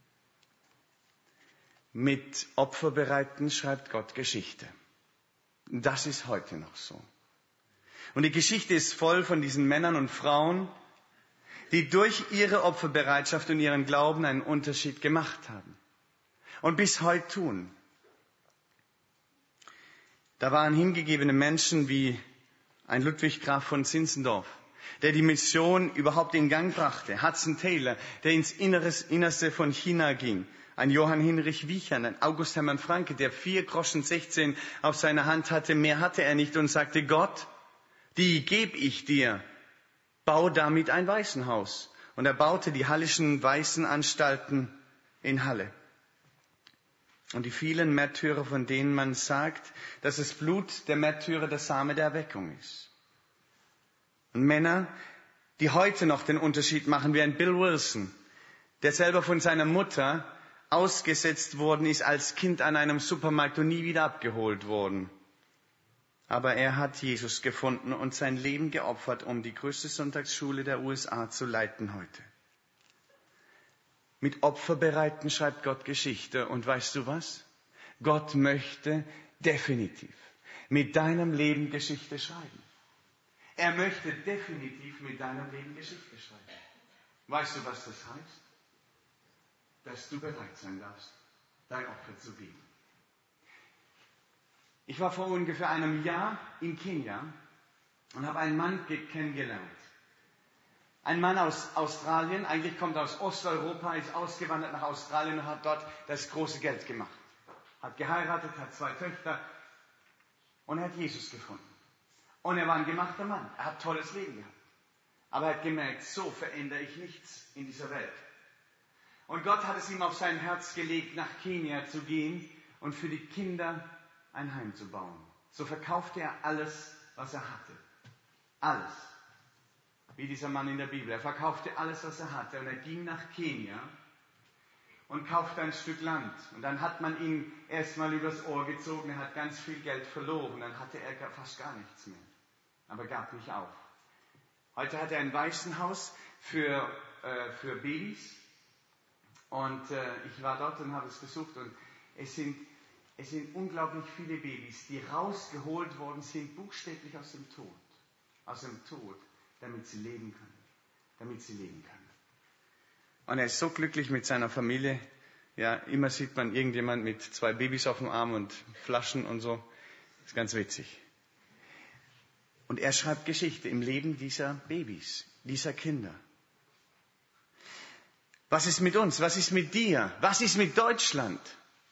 Mit Opferbereiten schreibt Gott Geschichte. Das ist heute noch so. Und die Geschichte ist voll von diesen Männern und Frauen, die durch ihre Opferbereitschaft und ihren Glauben einen Unterschied gemacht haben. Und bis heute tun. Da waren hingegebene Menschen wie ein Ludwig Graf von Zinzendorf, der die Mission überhaupt in Gang brachte. Hudson Taylor, der ins Inneres, Innerste von China ging. Ein Johann Hinrich Wiechern, ein August Hermann Franke, der vier Groschen sechzehn auf seiner Hand hatte. Mehr hatte er nicht und sagte, Gott, die geb ich dir. Bau damit ein Waisenhaus. Und er baute die Hallischen Waisenanstalten in Halle. Und die vielen Märtyrer, von denen man sagt, dass das Blut der Märtyrer der Same der Erweckung ist. Und Männer, die heute noch den Unterschied machen, wie ein Bill Wilson, der selber von seiner Mutter ausgesetzt worden ist als Kind an einem Supermarkt und nie wieder abgeholt worden. Aber er hat Jesus gefunden und sein Leben geopfert, um die größte Sonntagsschule der U S A zu leiten heute. Mit Opferbereiten schreibt Gott Geschichte. Und weißt du was? Gott möchte definitiv mit deinem Leben Geschichte schreiben. Er möchte definitiv mit deinem Leben Geschichte schreiben. Weißt du, was das heißt? Dass du bereit sein darfst, dein Opfer zu geben. Ich war vor ungefähr einem Jahr in Kenia und habe einen Mann kennengelernt. Ein Mann aus Australien, eigentlich kommt aus Osteuropa, ist ausgewandert nach Australien und hat dort das große Geld gemacht. Hat geheiratet, hat zwei Töchter und er hat Jesus gefunden. Und er war ein gemachter Mann. Er hat ein tolles Leben gehabt. Aber er hat gemerkt, so verändere ich nichts in dieser Welt. Und Gott hat es ihm auf sein Herz gelegt, nach Kenia zu gehen und für die Kinder ein Heim zu bauen. So verkaufte er alles, was er hatte. Alles. Wie dieser Mann in der Bibel. Er verkaufte alles, was er hatte. Und er ging nach Kenia und kaufte ein Stück Land. Und dann hat man ihn erstmal übers Ohr gezogen. Er hat ganz viel Geld verloren. Dann hatte er fast gar nichts mehr. Aber gab nicht auf. Heute hat er ein Waisenhaus für, äh, für Babys. Und äh, ich war dort und habe es besucht. Und es sind, es sind unglaublich viele Babys, die rausgeholt worden sind, buchstäblich aus dem Tod. Aus dem Tod, damit sie leben können. Damit sie leben können. Und er ist so glücklich mit seiner Familie. Ja, immer sieht man irgendjemand mit zwei Babys auf dem Arm und Flaschen und so. Das ist ganz witzig. Und er schreibt Geschichte im Leben dieser Babys, dieser Kinder. Was ist mit uns? Was ist mit dir? Was ist mit Deutschland?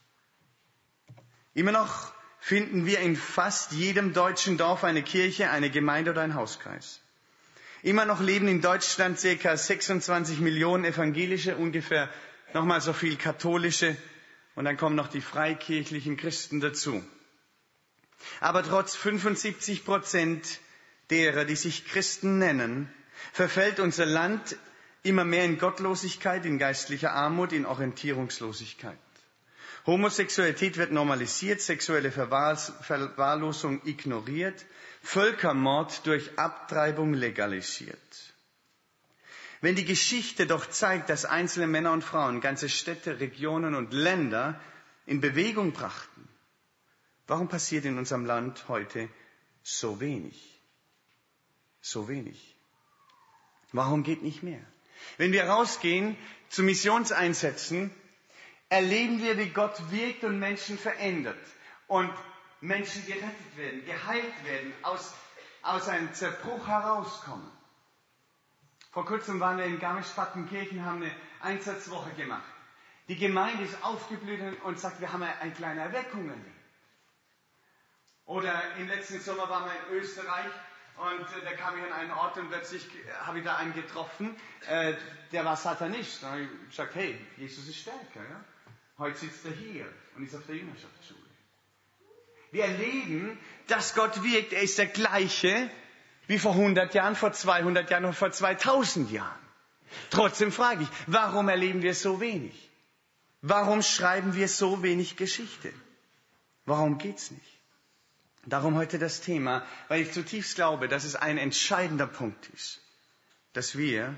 Immer noch finden wir in fast jedem deutschen Dorf eine Kirche, eine Gemeinde oder ein Hauskreis. Immer noch leben in Deutschland ca. sechsundzwanzig Millionen evangelische, ungefähr nochmal so viel katholische und dann kommen noch die freikirchlichen Christen dazu. Aber trotz fünfundsiebzig Prozent derer, die sich Christen nennen, verfällt unser Land immer mehr in Gottlosigkeit, in geistlicher Armut, in Orientierungslosigkeit. Homosexualität wird normalisiert, sexuelle Verwahrlosung ignoriert, Völkermord durch Abtreibung legalisiert. Wenn die Geschichte doch zeigt, dass einzelne Männer und Frauen ganze Städte, Regionen und Länder in Bewegung brachten, warum passiert in unserem Land heute so wenig? So wenig. Warum geht nicht mehr? Wenn wir rausgehen zu Missionseinsätzen, erleben wir, wie Gott wirkt und Menschen verändert und Menschen gerettet werden, geheilt werden, aus, aus einem Zerbruch herauskommen. Vor kurzem waren wir in Garmisch-Partenkirchen, haben eine Einsatzwoche gemacht. Die Gemeinde ist aufgeblüht und sagt, wir haben eine kleine Erweckung erlebt. Oder im letzten Sommer waren wir in Österreich und äh, da kam ich an einen Ort und plötzlich habe ich da einen getroffen, äh, der war Satanist. Da habe ich gesagt, hey, Jesus ist stärker. Ja? Heute sitzt er hier und ist auf der Jüngerschaftsschule. Wir erleben, dass Gott wirkt. Er ist der gleiche wie vor hundert Jahren, vor zweihundert Jahren und vor zweitausend Jahren. Trotzdem frage ich, warum erleben wir so wenig? Warum schreiben wir so wenig Geschichte? Warum geht's nicht? Darum heute das Thema, weil ich zutiefst glaube, dass es ein entscheidender Punkt ist, dass wir,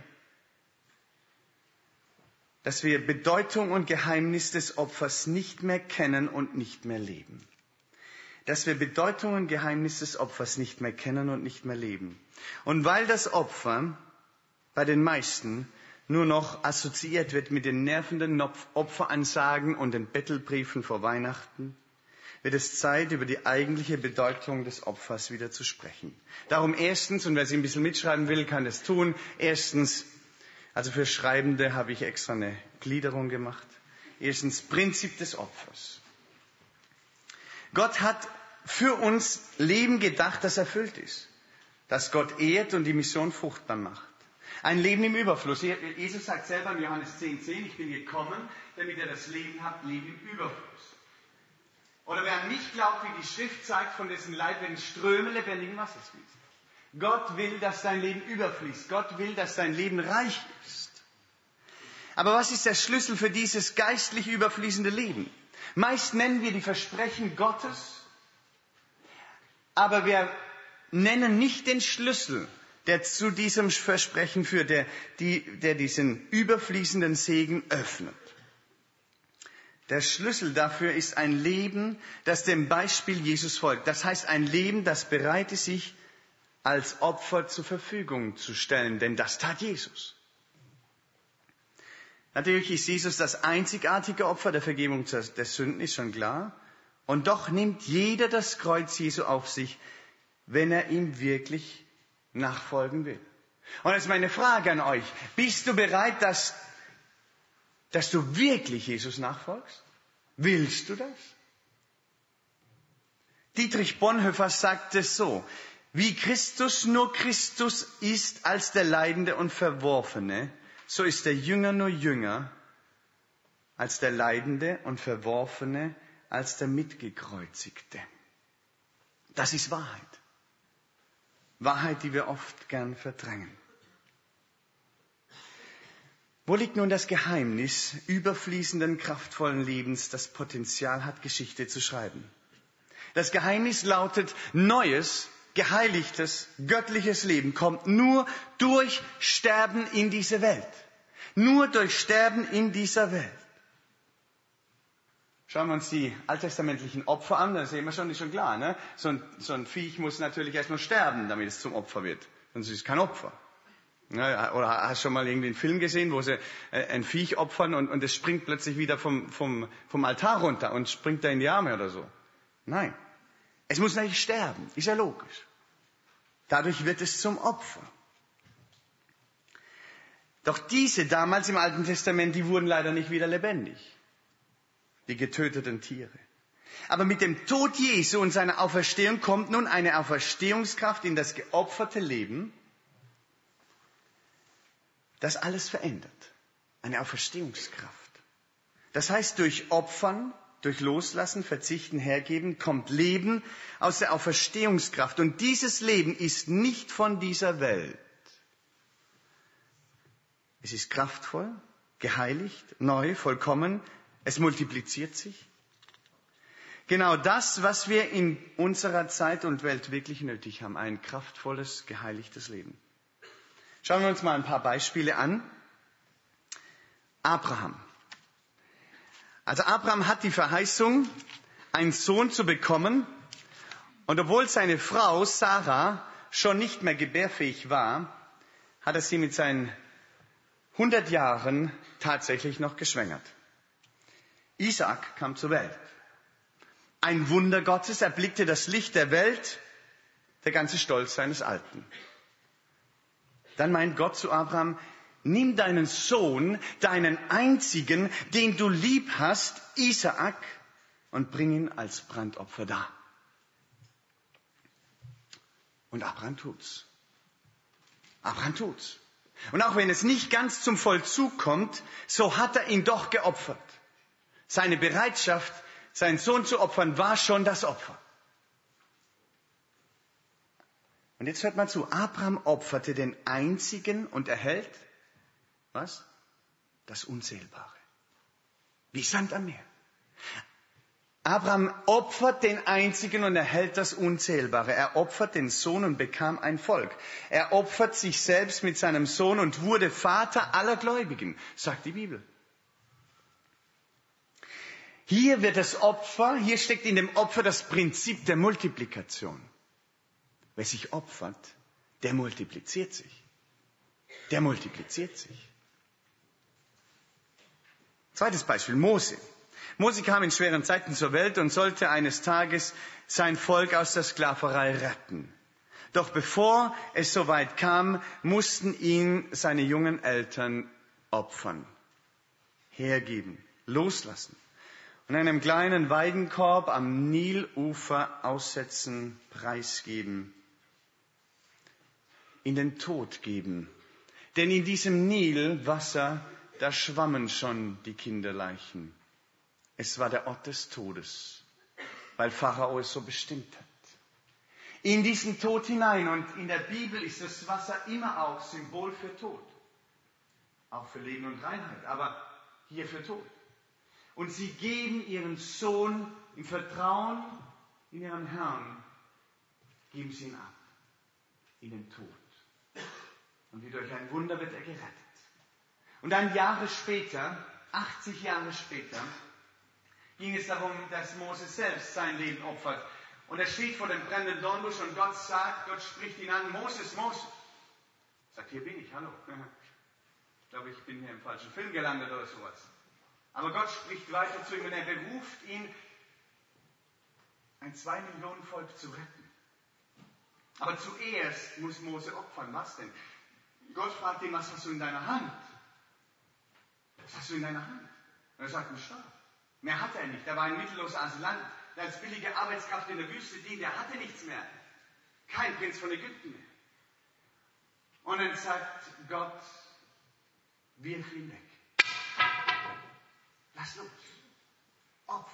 dass wir Bedeutung und Geheimnis des Opfers nicht mehr kennen und nicht mehr leben. Dass wir Bedeutung und Geheimnis des Opfers nicht mehr kennen und nicht mehr leben. Und weil das Opfer bei den meisten nur noch assoziiert wird mit den nervenden Opferansagen und den Bettelbriefen vor Weihnachten, wird es Zeit, über die eigentliche Bedeutung des Opfers wieder zu sprechen. Darum erstens, und wer sich ein bisschen mitschreiben will, kann es tun. Erstens, also für Schreibende habe ich extra eine Gliederung gemacht. Erstens, Prinzip des Opfers. Gott hat für uns Leben gedacht, das erfüllt ist. Das Gott ehrt und die Mission fruchtbar macht. Ein Leben im Überfluss. Jesus sagt selber in Johannes zehn zehn, ich bin gekommen, damit ihr das Leben habt, Leben im Überfluss. Oder wer an mich glaubt, wie die Schrift sagt, von dessen Leib werden Ströme lebendigen Wassers fließen. Gott will, dass dein Leben überfließt. Gott will, dass dein Leben reich ist. Aber was ist der Schlüssel für dieses geistlich überfließende Leben? Meist nennen wir die Versprechen Gottes, aber wir nennen nicht den Schlüssel, der zu diesem Versprechen führt, der, die, der diesen überfließenden Segen öffnet. Der Schlüssel dafür ist ein Leben, das dem Beispiel Jesus folgt. Das heißt ein Leben, das bereit ist, sich als Opfer zur Verfügung zu stellen, denn das tat Jesus. Natürlich ist Jesus das einzigartige Opfer der Vergebung der Sünden, ist schon klar. Und doch nimmt jeder das Kreuz Jesu auf sich, wenn er ihm wirklich nachfolgen will. Und jetzt meine Frage an euch. Bist du bereit, dass, dass du wirklich Jesus nachfolgst? Willst du das? Dietrich Bonhoeffer sagt es so. Wie Christus nur Christus ist als der Leidende und Verworfene, so ist der Jünger nur Jünger als der Leidende und Verworfene als der Mitgekreuzigte. Das ist Wahrheit. Wahrheit, die wir oft gern verdrängen. Wo liegt nun das Geheimnis überfließenden, kraftvollen Lebens, das Potenzial hat, Geschichte zu schreiben? Das Geheimnis lautet, neues, geheiligtes, göttliches Leben kommt nur durch Sterben in dieser Welt. Nur durch Sterben in dieser Welt. Schauen wir uns die alttestamentlichen Opfer an, da sehen wir schon, ist schon klar, ne? So ein, so ein Viech muss natürlich erst mal sterben, damit es zum Opfer wird. Sonst ist es kein Opfer. Ja, oder hast du schon mal irgendwie einen Film gesehen, wo sie ein Viech opfern und, und es springt plötzlich wieder vom, vom, vom Altar runter und springt da in die Arme oder so? Nein. Es muss natürlich sterben, ist ja logisch. Dadurch wird es zum Opfer. Doch diese damals im Alten Testament, die wurden leider nicht wieder lebendig. Die getöteten Tiere. Aber mit dem Tod Jesu und seiner Auferstehung kommt nun eine Auferstehungskraft in das geopferte Leben, das alles verändert. Eine Auferstehungskraft. Das heißt, durch Opfern, durch Loslassen, Verzichten, Hergeben kommt Leben aus der Auferstehungskraft. Und dieses Leben ist nicht von dieser Welt. Es ist kraftvoll, geheiligt, neu, vollkommen. Es multipliziert sich. Genau das, was wir in unserer Zeit und Welt wirklich nötig haben. Ein kraftvolles, geheiligtes Leben. Schauen wir uns mal ein paar Beispiele an. Abraham. Also Abraham hat die Verheißung, einen Sohn zu bekommen. Und obwohl seine Frau Sarah schon nicht mehr gebärfähig war, hat er sie mit seinen hundert Jahren tatsächlich noch geschwängert. Isaak kam zur Welt. Ein Wunder Gottes, er blickte das Licht der Welt, der ganze Stolz seines Alten. Dann meint Gott zu Abraham, nimm deinen Sohn, deinen einzigen, den du lieb hast, Isaak, und bring ihn als Brandopfer dar. Und Abraham tut's. Abraham tut's. Und auch wenn es nicht ganz zum Vollzug kommt, so hat er ihn doch geopfert. Seine Bereitschaft, seinen Sohn zu opfern, war schon das Opfer. Und jetzt hört mal zu, Abraham opferte den einzigen und erhält, was? Das Unzählbare. Wie Sand am Meer. Abraham opfert den einzigen und erhält das Unzählbare. Er opfert den Sohn und bekam ein Volk. Er opfert sich selbst mit seinem Sohn und wurde Vater aller Gläubigen, sagt die Bibel. Hier wird das Opfer, hier steckt in dem Opfer das Prinzip der Multiplikation. Wer sich opfert, der multipliziert sich. Der multipliziert sich. Zweites Beispiel, Mose. Mose kam in schweren Zeiten zur Welt und sollte eines Tages sein Volk aus der Sklaverei retten. Doch bevor es soweit kam, mussten ihn seine jungen Eltern opfern, hergeben, loslassen. Und einem kleinen Weidenkorb am Nilufer aussetzen, preisgeben, in den Tod geben. Denn in diesem Nilwasser, da schwammen schon die Kinderleichen. Es war der Ort des Todes, weil Pharao es so bestimmt hat. In diesen Tod hinein, und in der Bibel ist das Wasser immer auch Symbol für Tod. Auch für Leben und Reinheit, aber hier für Tod. Und sie geben ihren Sohn im Vertrauen in ihren Herrn, geben sie ihn ab, in den Tod. Und wie durch ein Wunder wird er gerettet. Und dann Jahre später, achtzig Jahre später, ging es darum, dass Moses selbst sein Leben opfert. Und er steht vor dem brennenden Dornbusch und Gott sagt, Gott spricht ihn an, Moses, Moses. Sagt, hier bin ich, hallo. Ich glaube, ich bin hier im falschen Film gelandet oder sowas. Aber Gott spricht weiter zu ihm und er beruft ihn, ein zwei Millionen Volk zu retten. Aber zuerst muss Mose opfern. Was denn? Gott fragt ihn, was hast du in deiner Hand? Was hast du in deiner Hand? Und er sagt, ein Stab. Mehr hatte er nicht. Er war ein mittelloses Land, der als billige Arbeitskraft in der Wüste diente. Er hatte nichts mehr. Kein Prinz von Ägypten mehr. Und dann sagt Gott, wirf ihn weg. Lass los. Opfere.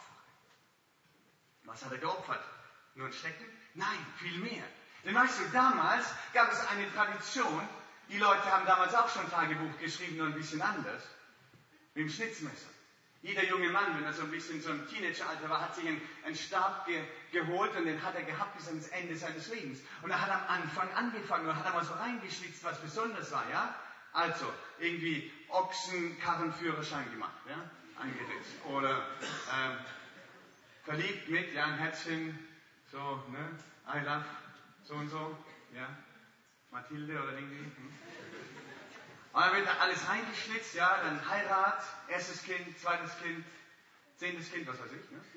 Was hat er geopfert? Nur ein Stecken? Nein, viel mehr. Denn weißt du, damals gab es eine Tradition, die Leute haben damals auch schon Tagebuch geschrieben, nur ein bisschen anders, mit dem Schnitzmesser. Jeder junge Mann, wenn er so ein bisschen so im Teenageralter war, hat sich einen, einen Stab ge, geholt und den hat er gehabt bis ans Ende seines Lebens. Und er hat am Anfang angefangen und hat einmal so reingeschnitzt, was besonders war, ja? Also, irgendwie Ochsenkarrenführerschein gemacht, ja? Eingeritzt. Oder ähm, verliebt mit, ja, ein Herzchen, so, ne? I love, so und so, ja? Mathilde oder irgendwie. Hm? Und dann wird da alles reingeschnitzt, ja, dann Heirat, erstes Kind, zweites Kind, zehntes Kind, was weiß ich, ne?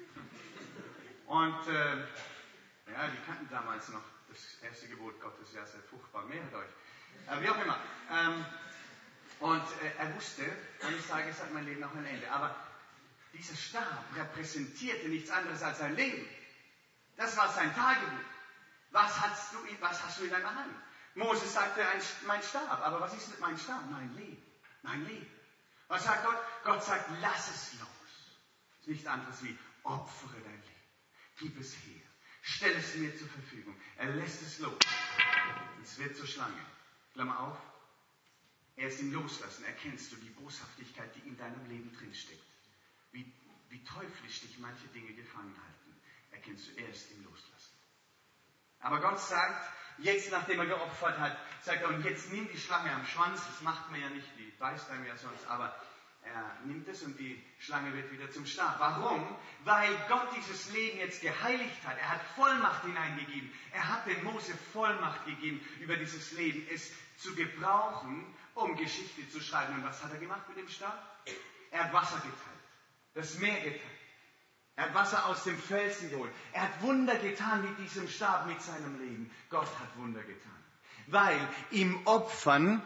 Und, äh, ja, die kannten damals noch das erste Gebot Gottes, ja, seid fruchtbar, mehret euch. Äh, wie auch immer. Ähm, und äh, er wusste, eines Tages hat mein Leben auch ein Ende. Aber dieser Stab repräsentierte nichts anderes als sein Leben. Das war sein Tagebuch. Was hast du, was hast du in deiner Hand? Moses sagte, ein, mein Stab. Aber was ist mit meinem Stab? Mein Leben. Mein Leben. Was sagt Gott? Gott sagt, lass es los. Das ist nichts anderes wie, opfere dein Leben. Gib es her. Stell es mir zur Verfügung. Er lässt es los. Es wird zur Schlange. Klammer auf. Erst im Loslassen erkennst du die Boshaftigkeit, die in deinem Leben drinsteckt. Wie, wie teuflisch dich manche Dinge gefangen halten, erkennst du erst im Loslassen. Aber Gott sagt, jetzt nachdem er geopfert hat, sagt er, und jetzt nimm die Schlange am Schwanz, das macht man ja nicht, die beißt einem ja sonst, aber er nimmt es und die Schlange wird wieder zum Stab. Warum? Weil Gott dieses Leben jetzt geheiligt hat. Er hat Vollmacht hineingegeben. Er hat dem Mose Vollmacht gegeben, über dieses Leben es zu gebrauchen, um Geschichte zu schreiben. Und was hat er gemacht mit dem Stab? Er hat Wasser geteilt, das Meer geteilt. Er hat Wasser aus dem Felsen geholt. Er hat Wunder getan mit diesem Stab, mit seinem Leben. Gott hat Wunder getan. Weil im Opfern,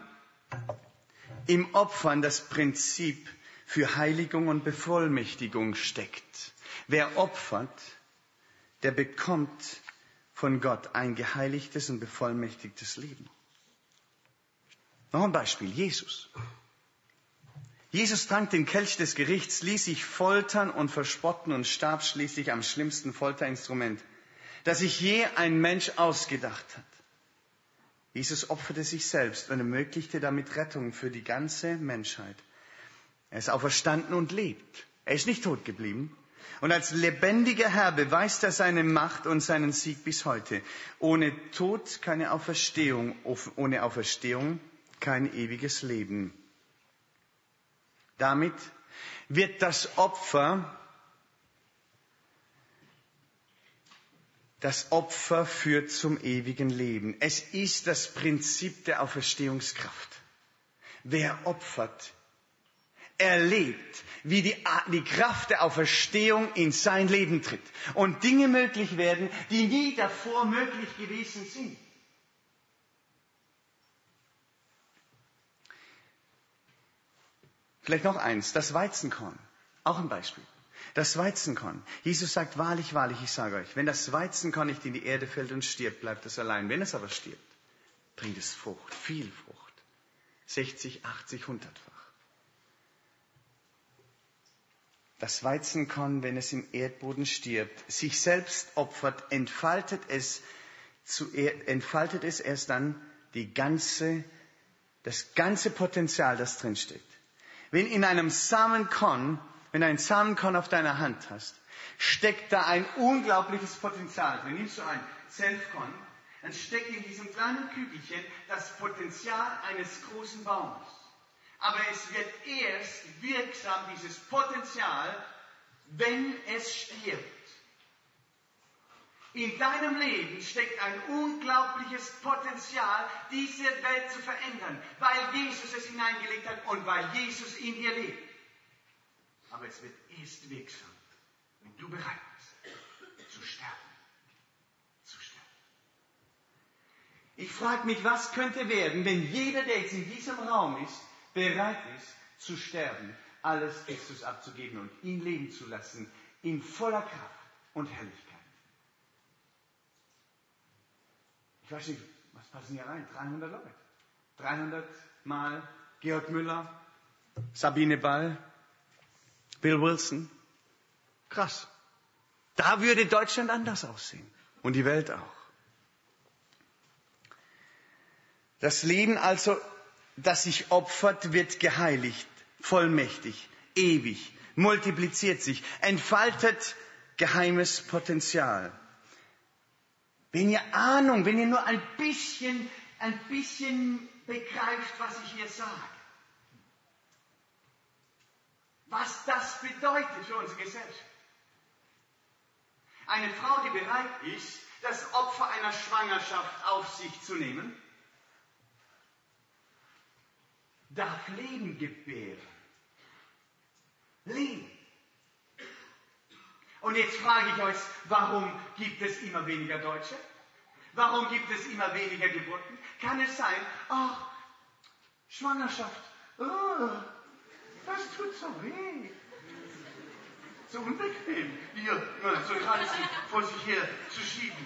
im Opfern das Prinzip für Heiligung und Bevollmächtigung steckt. Wer opfert, der bekommt von Gott ein geheiligtes und bevollmächtigtes Leben. Noch ein Beispiel, Jesus. Jesus trank den Kelch des Gerichts, ließ sich foltern und verspotten und starb schließlich am schlimmsten Folterinstrument, das sich je ein Mensch ausgedacht hat. Jesus opferte sich selbst und ermöglichte damit Rettung für die ganze Menschheit. Er ist auferstanden und lebt. Er ist nicht tot geblieben. Und als lebendiger Herr beweist er seine Macht und seinen Sieg bis heute. Ohne Tod keine Auferstehung, ohne Auferstehung kein ewiges Leben. Damit wird das Opfer, das Opfer führt zum ewigen Leben. Es ist das Prinzip der Auferstehungskraft. Wer opfert, erlebt, wie die, die Kraft der Auferstehung in sein Leben tritt und Dinge möglich werden, die nie davor möglich gewesen sind. Vielleicht noch eins, das Weizenkorn. Auch ein Beispiel. Das Weizenkorn. Jesus sagt, wahrlich, wahrlich, ich sage euch, wenn das Weizenkorn nicht in die Erde fällt und stirbt, bleibt es allein. Wenn es aber stirbt, bringt es Frucht, viel Frucht. sechzig, achtzig, hundertfach. Das Weizenkorn, wenn es im Erdboden stirbt, sich selbst opfert, entfaltet es, zu, entfaltet es erst dann die ganze, das ganze Potenzial, das drinsteckt. Wenn in einem Samenkorn, wenn du ein Samenkorn auf deiner Hand hast, steckt da ein unglaubliches Potenzial drin. Nimmst du ein Senfkorn, dann steckt in diesem kleinen Kügelchen das Potenzial eines großen Baumes. Aber es wird erst wirksam, dieses Potenzial, wenn es stirbt. In deinem Leben steckt ein unglaubliches Potenzial, diese Welt zu verändern, weil Jesus es hineingelegt hat und weil Jesus in dir lebt. Aber es wird erst wirksam, wenn du bereit bist, zu sterben. Zu sterben. Ich frage mich, was könnte werden, wenn jeder, der jetzt in diesem Raum ist, bereit ist, zu sterben, alles Christus abzugeben und ihn leben zu lassen, in voller Kraft und Herrlichkeit. Ich weiß nicht, was passen hier rein? dreihundert Leute. dreihundert Mal Georg Müller, Sabine Ball, Bill Wilson. Krass. Da würde Deutschland anders aussehen. Und die Welt auch. Das Leben also, das sich opfert, wird geheiligt, vollmächtig, ewig, multipliziert sich, entfaltet geheimes Potenzial. Wenn ihr Ahnung, wenn ihr nur ein bisschen, ein bisschen begreift, was ich hier sage, was das bedeutet für unsere Gesellschaft. Eine Frau, die bereit ist, das Opfer einer Schwangerschaft auf sich zu nehmen, darf Leben gebären. Leben. Und jetzt frage ich euch, warum gibt es immer weniger Deutsche? Warum gibt es immer weniger Geburten? Kann es sein, ach, Schwangerschaft, oh, das tut so weh. So unbequem, hier so alles vor sich her zu schieben.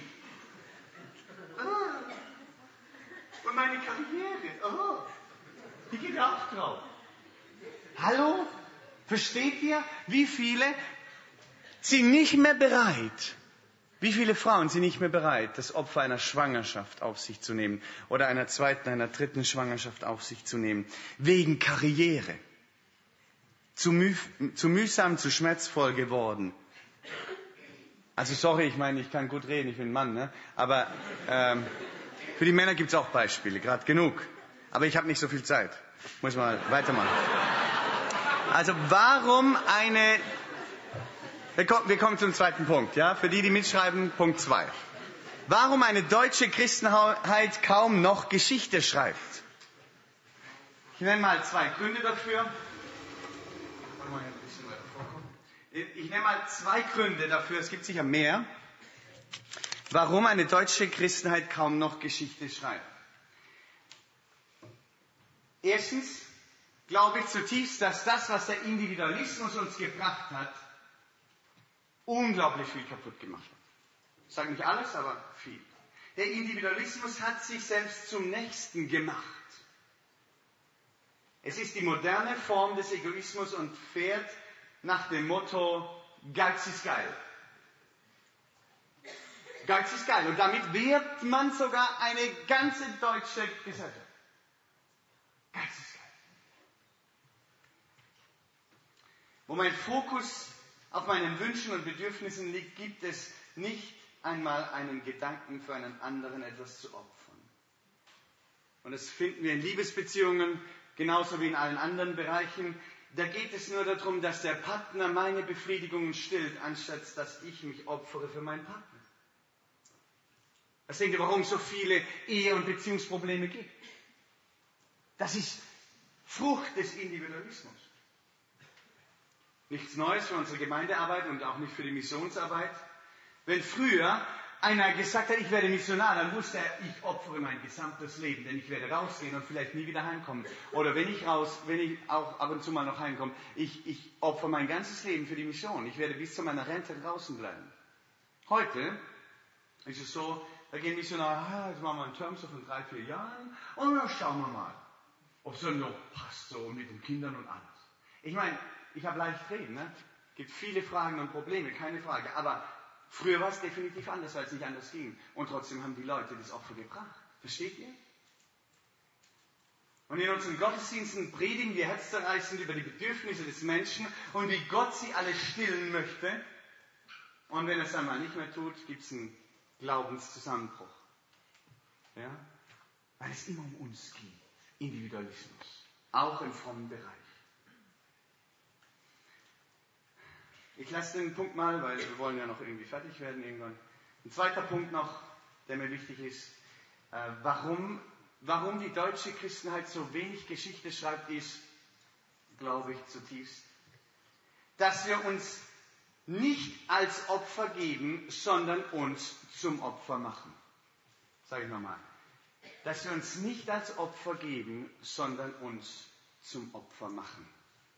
Oh. Und meine Karriere, oh, die geht auch drauf. Hallo? Versteht ihr, wie viele sind nicht mehr bereit? Wie viele Frauen sind nicht mehr bereit, das Opfer einer Schwangerschaft auf sich zu nehmen oder einer zweiten, einer dritten Schwangerschaft auf sich zu nehmen, wegen Karriere? Zu, müh, zu mühsam, zu schmerzvoll geworden. Also sorry, ich meine, ich kann gut reden, ich bin ein Mann, ne? Aber ähm, für die Männer gibt es auch Beispiele, gerade genug. Aber ich habe nicht so viel Zeit. Muss mal weitermachen. Also warum eine... Wir kommen, wir kommen zum zweiten Punkt, ja? Für die, die mitschreiben, Punkt zwei. Warum eine deutsche Christenheit kaum noch Geschichte schreibt. Ich nenne mal zwei Gründe dafür. Ich nenne mal zwei Gründe dafür, es gibt sicher mehr, warum eine deutsche Christenheit kaum noch Geschichte schreibt. Erstens glaube ich zutiefst, dass das, was der Individualismus uns gebracht hat, unglaublich viel kaputt gemacht hat. Ich sage nicht alles, aber viel. Der Individualismus hat sich selbst zum Nächsten gemacht. Es ist die moderne Form des Egoismus und fährt nach dem Motto, Geiz ist geil. Geiz ist geil. Und damit wehrt man sogar eine ganze deutsche Gesellschaft. Geiz ist geil. Wo mein Fokus auf meinen Wünschen und Bedürfnissen liegt, gibt es nicht einmal einen Gedanken für einen anderen etwas zu opfern. Und das finden wir in Liebesbeziehungen, genauso wie in allen anderen Bereichen. Da geht es nur darum, dass der Partner meine Befriedigungen stillt, anstatt dass ich mich opfere für meinen Partner. Das denkt ihr, warum es so viele Ehe- und Beziehungsprobleme gibt. Das ist Frucht des Individualismus. Nichts Neues für unsere Gemeindearbeit und auch nicht für die Missionsarbeit. Wenn früher einer gesagt hat, ich werde Missionar, dann wusste er, ich opfere mein gesamtes Leben, denn ich werde rausgehen und vielleicht nie wieder heimkommen. Oder wenn ich raus, wenn ich auch ab und zu mal noch heimkomme, ich, ich opfere mein ganzes Leben für die Mission. Ich werde bis zu meiner Rente draußen bleiben. Heute ist es so, da gehen Missionare, ah, jetzt machen wir einen Term so von drei, vier Jahren und dann schauen wir mal, ob es dann noch passt, so mit den Kindern und alles. Ich meine, ich habe leicht reden, ne? Es gibt viele Fragen und Probleme, keine Frage, aber früher war es definitiv anders, weil es nicht anders ging. Und trotzdem haben die Leute das Opfer gebracht. Versteht ihr? Und in unseren Gottesdiensten predigen wir herzzerreißend über die Bedürfnisse des Menschen und wie Gott sie alle stillen möchte. Und wenn er es einmal nicht mehr tut, gibt es einen Glaubenszusammenbruch. Ja? Weil es immer um uns geht. Individualismus. Auch im frommen Bereich. Ich lasse den Punkt mal, weil wir wollen ja noch irgendwie fertig werden irgendwann. Ein zweiter Punkt noch, der mir wichtig ist. Äh, warum, warum die deutsche Christenheit so wenig Geschichte schreibt, ist, glaube ich zutiefst, dass wir uns nicht als Opfer geben, sondern uns zum Opfer machen. Sage ich nochmal. Dass wir uns nicht als Opfer geben, sondern uns zum Opfer machen.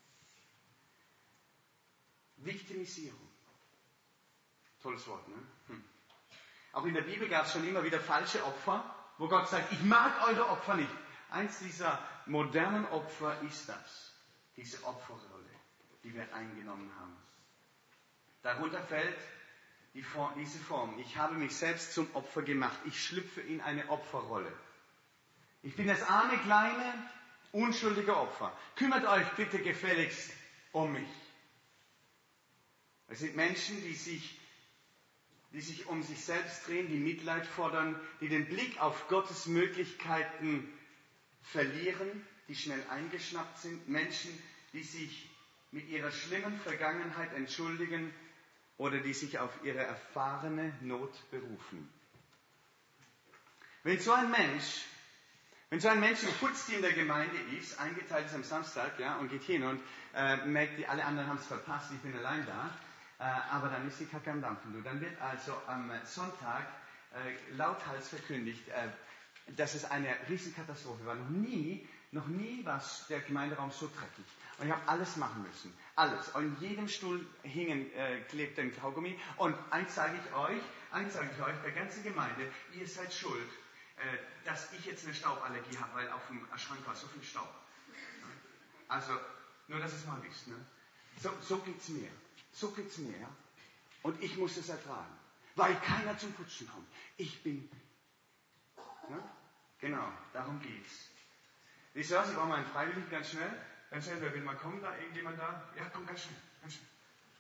Viktimisierung. Tolles Wort, ne? Hm. Auch in der Bibel gab es schon immer wieder falsche Opfer, wo Gott sagt, ich mag eure Opfer nicht. Eins dieser modernen Opfer ist das, diese Opferrolle. die wir eingenommen haben. Darunter fällt die Form, diese Form. Ich habe mich selbst zum Opfer gemacht. Ich schlüpfe in eine Opferrolle. Ich bin das arme, kleine, unschuldige Opfer. Kümmert euch bitte gefälligst um mich. Es sind Menschen, die sich, die sich um sich selbst drehen, die Mitleid fordern, die den Blick auf Gottes Möglichkeiten verlieren, die schnell eingeschnappt sind. Menschen, die sich mit ihrer schlimmen Vergangenheit entschuldigen oder die sich auf ihre erfahrene Not berufen. Wenn so ein Mensch, wenn so ein Mensch im Putzteam der Gemeinde ist, eingeteilt ist am Samstag, ja, und geht hin und äh, merkt, die alle anderen haben es verpasst, ich bin allein da, äh, aber dann ist die Kacke am Dampfen. Du. Dann wird also am Sonntag äh, lauthals verkündigt, äh, dass es eine Riesenkatastrophe war. Noch nie, noch nie war der Gemeinderaum so dreckig. Und ich habe alles machen müssen. Alles. Und in jedem Stuhl hingen, äh, klebte ein Kaugummi. Und eins sage ich euch, eins sage ich euch, der ganzen Gemeinde, ihr seid schuld, äh, dass ich jetzt eine Stauballergie habe, weil auf dem Schrank war so viel Staub. Also, nur dass ihr es mal wisst. Ne? So, so geht es mir. So geht es mir. Ja? Und ich muss es ertragen. Weil keiner zum Putzen kommt. Ich bin... Ne? Genau, darum geht's. Wisst ihr was, ich brauche mal einen Freiwilligen, ganz schnell. Ganz schnell, wer will mal kommen? Da irgendjemand da? Ja, komm, ganz schnell. Ganz schnell.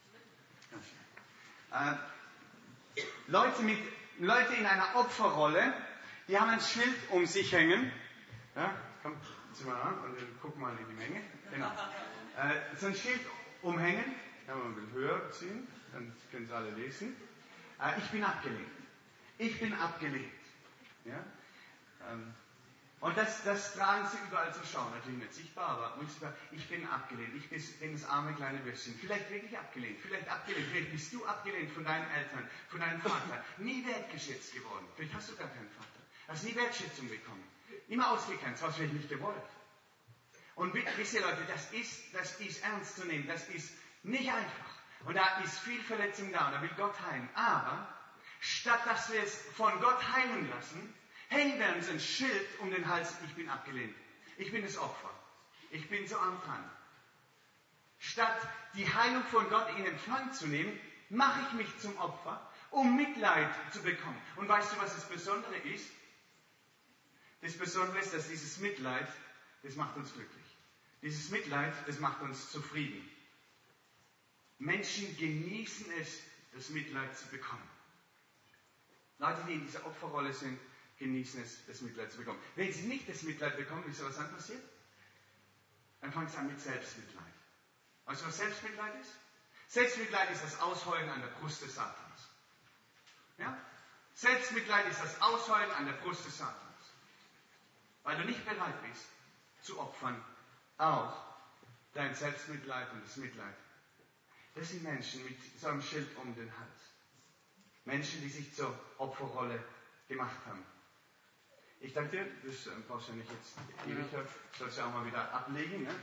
Ganz schnell. Äh, Leute, mit, Leute in einer Opferrolle, die haben ein Schild um sich hängen. Ja, komm, zieh mal an und dann guck mal in die Menge. Genau. Äh, so ein Schild umhängen. Kann man ein bisschen höher ziehen, dann können Sie alle lesen. Äh, ich bin abgelehnt. Ich bin abgelehnt. Ja? Ähm, Und das, das tragen sie überall zur Schau. Natürlich nicht sichtbar, aber unsichtbar. Ich bin abgelehnt. Ich bin das arme kleine Würstchen. Vielleicht wirklich abgelehnt. Vielleicht abgelehnt. Vielleicht bist du abgelehnt von deinen Eltern, von deinem Vater. Nie wertgeschätzt geworden. Vielleicht hast du gar keinen Vater. Hast nie Wertschätzung bekommen. Immer ausgegrenzt. Hast du vielleicht nicht gewollt. Und wisst ihr Leute, das ist, das ist ernst zu nehmen. Das ist nicht einfach. Und da ist viel Verletzung da. Und da will Gott heilen. Aber statt dass wir es von Gott heilen lassen, hängen wir uns ein Schild um den Hals, ich bin abgelehnt. Ich bin das Opfer. Ich bin so arm dran. Statt die Heilung von Gott in Empfang zu nehmen, mache ich mich zum Opfer, um Mitleid zu bekommen. Und weißt du, was das Besondere ist? Das Besondere ist, dass dieses Mitleid, das macht uns glücklich. Dieses Mitleid, das macht uns zufrieden. Menschen genießen es, das Mitleid zu bekommen. Leute, die in dieser Opferrolle sind, genießen es, das Mitleid zu bekommen. Wenn sie nicht das Mitleid bekommen, wisst ihr, was dann passiert? Dann fangen sie an mit Selbstmitleid. Weißt du, was Selbstmitleid ist? Selbstmitleid ist das Ausheulen an der Brust des Satans. Ja? Selbstmitleid ist das Ausheulen an der Brust des Satans. Weil du nicht bereit bist, zu opfern, auch dein Selbstmitleid und das Mitleid. Das sind Menschen mit so einem Schild um den Hals. Menschen, die sich zur Opferrolle gemacht haben. Ich danke dir, das äh, brauchst du ja nicht jetzt ewig, sollst du ja auch mal wieder ablegen. Ne?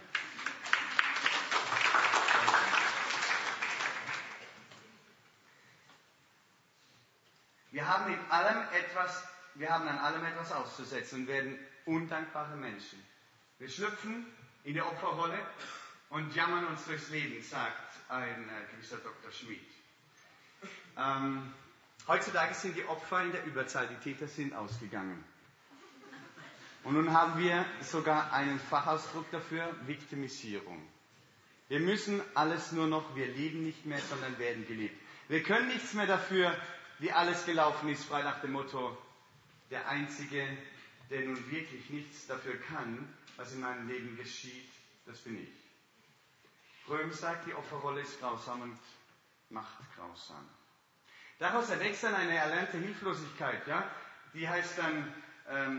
Wir haben in allem etwas, wir haben an allem etwas auszusetzen und werden undankbare Menschen. Wir schlüpfen in die Opferrolle und jammern uns durchs Leben, sagt ein äh, gewisser Doktor Schmid. Ähm, heutzutage sind die Opfer in der Überzahl, die Täter sind ausgegangen. Und nun haben wir sogar einen Fachausdruck dafür, Viktimisierung. Wir müssen alles nur noch, wir leben nicht mehr, sondern werden gelebt. Wir können nichts mehr dafür, wie alles gelaufen ist, frei nach dem Motto, der Einzige, der nun wirklich nichts dafür kann, was in meinem Leben geschieht, das bin ich. Röhm sagt, die Opferrolle ist grausam und macht grausam. Daraus erwächst dann eine erlernte Hilflosigkeit, ja? Die heißt dann, ähm,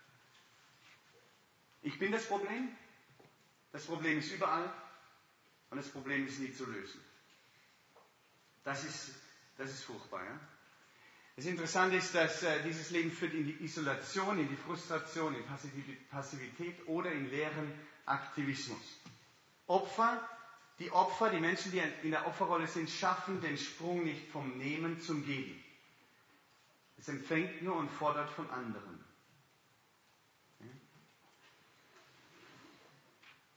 ich bin das Problem, das Problem ist überall und das Problem ist nie zu lösen. Das ist, das ist furchtbar. Ja? Das Interessante ist, dass äh, dieses Leben führt in die Isolation, in die Frustration, in Passivität oder in leeren Aktivismus. Opfer, die Opfer, die Menschen, die in der Opferrolle sind, schaffen den Sprung nicht vom Nehmen zum Geben. Es empfängt nur und fordert von anderen. Ja?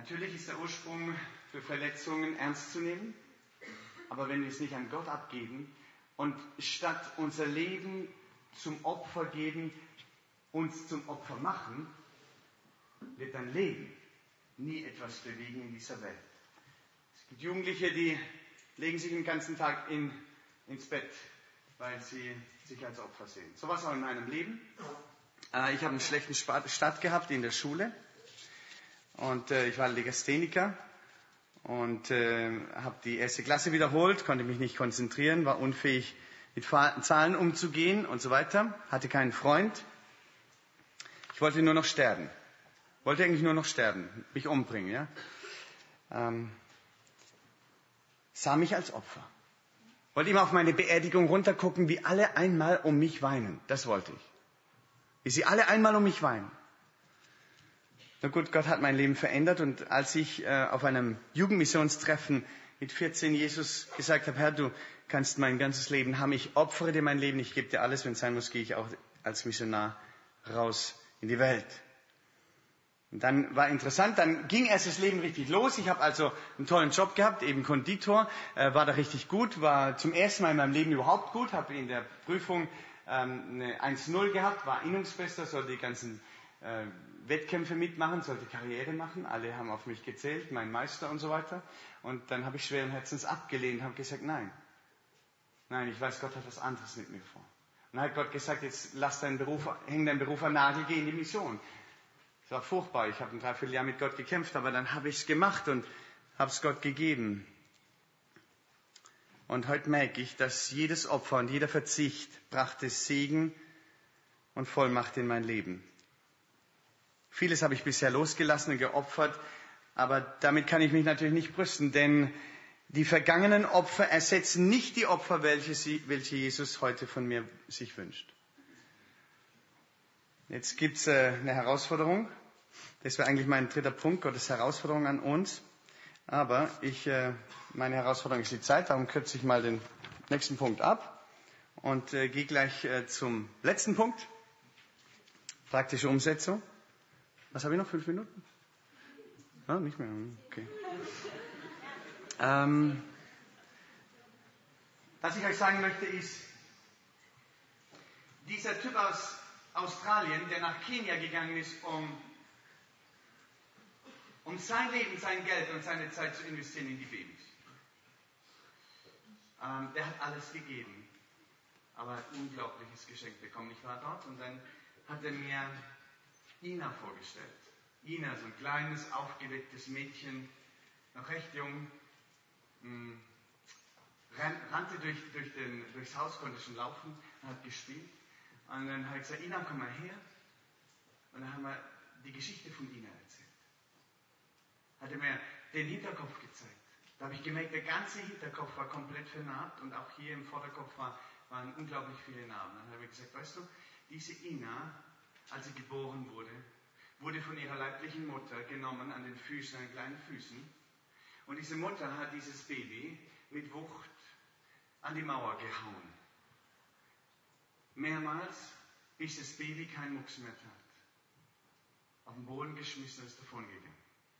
Natürlich ist der Ursprung für Verletzungen ernst zu nehmen, aber wenn wir es nicht an Gott abgeben und statt unser Leben zum Opfer geben, uns zum Opfer machen, wird dein Leben nie etwas bewegen in dieser Welt. Es gibt Jugendliche, die legen sich den ganzen Tag in, ins Bett, weil sie sich als Opfer sehen. So war es auch in meinem Leben. Äh, ich habe einen schlechten Start gehabt in der Schule und äh, ich war Legastheniker und äh, habe die erste Klasse wiederholt, konnte mich nicht konzentrieren, war unfähig mit Zahlen umzugehen und so weiter, hatte keinen Freund. Ich wollte nur noch sterben. Wollte eigentlich nur noch sterben, mich umbringen. Ja? Ähm, sah mich als Opfer. Wollte immer auf meine Beerdigung runtergucken, wie alle einmal um mich weinen. Das wollte ich. Wie sie alle einmal um mich weinen. Na gut, Gott hat mein Leben verändert und als ich äh, auf einem Jugendmissionstreffen mit vierzehn Jesus gesagt habe, Herr, du kannst mein ganzes Leben haben, ich opfere dir mein Leben, ich gebe dir alles, wenn es sein muss, gehe ich auch als Missionar raus in die Welt. Und dann war interessant, dann ging erst das Leben richtig los. Ich habe also einen tollen Job gehabt, eben Konditor, äh, war da richtig gut, war zum ersten Mal in meinem Leben überhaupt gut, habe in der Prüfung ähm, eine eins null gehabt, war Innungsbester, sollte die ganzen äh, Wettkämpfe mitmachen, sollte Karriere machen. Alle haben auf mich gezählt, mein Meister und so weiter. Und dann habe ich schweren Herzens abgelehnt, habe gesagt, nein, nein, ich weiß, Gott hat was anderes mit mir vor. Und dann hat Gott gesagt, jetzt lass deinen Beruf, häng deinen Beruf an Nagel, geh in die Mission. Es war furchtbar, ich habe ein Dreivierteljahr mit Gott gekämpft, aber dann habe ich es gemacht und habe es Gott gegeben. Und heute merke ich, dass jedes Opfer und jeder Verzicht brachte Segen und Vollmacht in mein Leben. Vieles habe ich bisher losgelassen und geopfert, aber damit kann ich mich natürlich nicht brüsten, denn die vergangenen Opfer ersetzen nicht die Opfer, welche, sie, welche Jesus heute von mir sich wünscht. Jetzt gibt es äh, eine Herausforderung. Das wäre eigentlich mein dritter Punkt, Gottes Herausforderung an uns. Aber ich, äh, meine Herausforderung ist die Zeit, darum kürze ich mal den nächsten Punkt ab und äh, gehe gleich äh, zum letzten Punkt. Praktische Umsetzung. Was habe ich noch? Fünf Minuten? Ah, nicht mehr. Okay. Ähm, was ich euch sagen möchte ist, dieser Typ aus Australien, der nach Kenia gegangen ist, um, um sein Leben, sein Geld und seine Zeit zu investieren in die Babys. Ähm, der hat alles gegeben, aber hat ein unglaubliches Geschenk bekommen. Ich war dort und dann hat er mir Ina vorgestellt. Ina, so ein kleines, aufgewecktes Mädchen, noch recht jung, mh, rannte durch, durch den, durchs Haus, konnte schon laufen, hat gespielt. Und dann habe ich gesagt, Ina, komm mal her. Und dann haben wir die Geschichte von Ina erzählt. Hat er mir den Hinterkopf gezeigt. Da habe ich gemerkt, der ganze Hinterkopf war komplett vernarbt und auch hier im Vorderkopf war, waren unglaublich viele Narben. Dann habe ich gesagt, weißt du, diese Ina, als sie geboren wurde, wurde von ihrer leiblichen Mutter genommen an den Füßen, an den kleinen Füßen. Und diese Mutter hat dieses Baby mit Wucht an die Mauer gehauen. Mehrmals, bis das Baby keinen Mucks mehr tat. Auf den Boden geschmissen und ist davongegangen.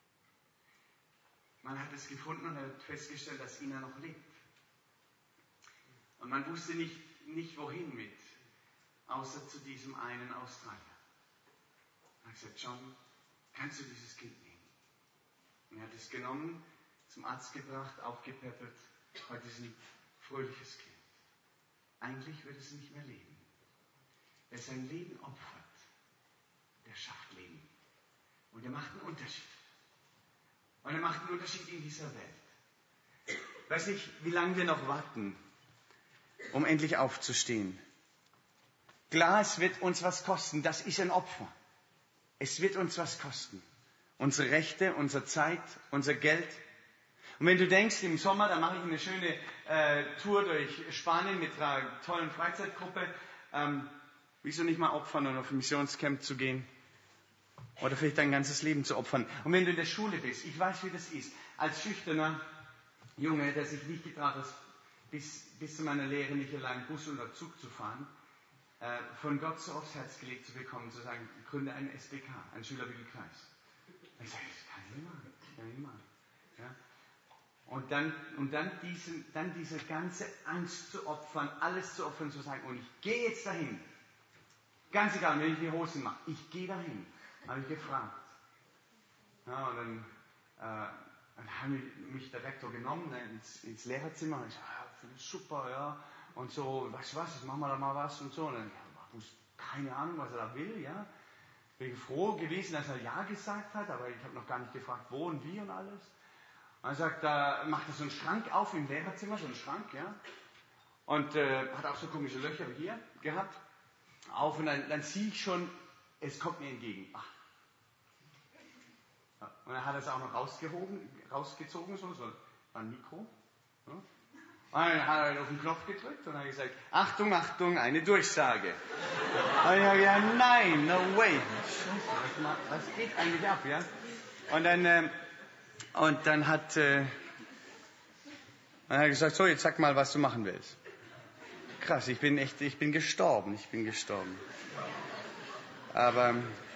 Man hat es gefunden und hat festgestellt, dass Ina noch lebt. Und man wusste nicht, nicht wohin mit, außer zu diesem einen Australier. Er hat gesagt, John, kannst du dieses Kind nehmen? Und er hat es genommen, zum Arzt gebracht, aufgepäppelt. Heute ist ein fröhliches Kind. Eigentlich wird es nicht mehr leben. Wer sein Leben opfert, der schafft Leben. Und er macht einen Unterschied. Und er macht einen Unterschied in dieser Welt. Ich weiß nicht, wie lange wir noch warten, um endlich aufzustehen. Klar, es wird uns was kosten. Das ist ein Opfer. Es wird uns was kosten. Unsere Rechte, unsere Zeit, unser Geld. Und wenn du denkst, im Sommer, da mache ich eine schöne äh, Tour durch Spanien mit einer tollen Freizeitgruppe, ähm, wieso nicht mal opfern und auf ein Missionscamp zu gehen? Oder vielleicht dein ganzes Leben zu opfern. Und wenn du in der Schule bist, ich weiß, wie das ist, als schüchterner Junge, der sich nicht getraut hat, bis, bis zu meiner Lehre nicht allein Bus oder Zug zu fahren, von Gott so aufs Herz gelegt zu bekommen, zu sagen, gründe einen S B K, einen Schülerbibelkreis. Ich sage, das kann ich nicht machen. Das kann ich nicht machen. Ja? Und dann, und dann, diesen, dann diese ganze Angst zu opfern, alles zu opfern, zu sagen, und ich gehe jetzt dahin. Ganz egal, wenn ich die Hosen mache, ich gehe dahin. Habe ich gefragt. Ja, und dann, äh, dann haben die mich der Rektor genommen ins, ins Lehrerzimmer. Und ich sage, ja, finde ich super, ja. Und so, weißt du was, jetzt machen wir da mal was und so. Und dann, ja, keine Ahnung, was er da will, ja. Bin froh gewesen, dass er Ja gesagt hat, aber ich habe noch gar nicht gefragt, wo und wie und alles. Und er sagt, da macht er so einen Schrank auf im Lehrerzimmer, so einen Schrank, ja. Und äh, hat auch so komische Löcher wie hier gehabt. Auf und dann, dann sehe ich schon, es kommt mir entgegen. Ach. Ja, und dann hat er es auch noch rausgehoben, rausgezogen, so, so ein Mikro. Ja. Und dann hat er auf den Knopf gedrückt und hat gesagt, Achtung, Achtung, eine Durchsage. Und ich habe gesagt, nein, no way. Scheiße, was, was geht eigentlich ab, ja? Und dann, äh, und dann hat, äh, dann hat er gesagt, so, jetzt sag mal, was du machen willst. Krass, ich bin echt, ich bin gestorben, ich bin gestorben. Aber,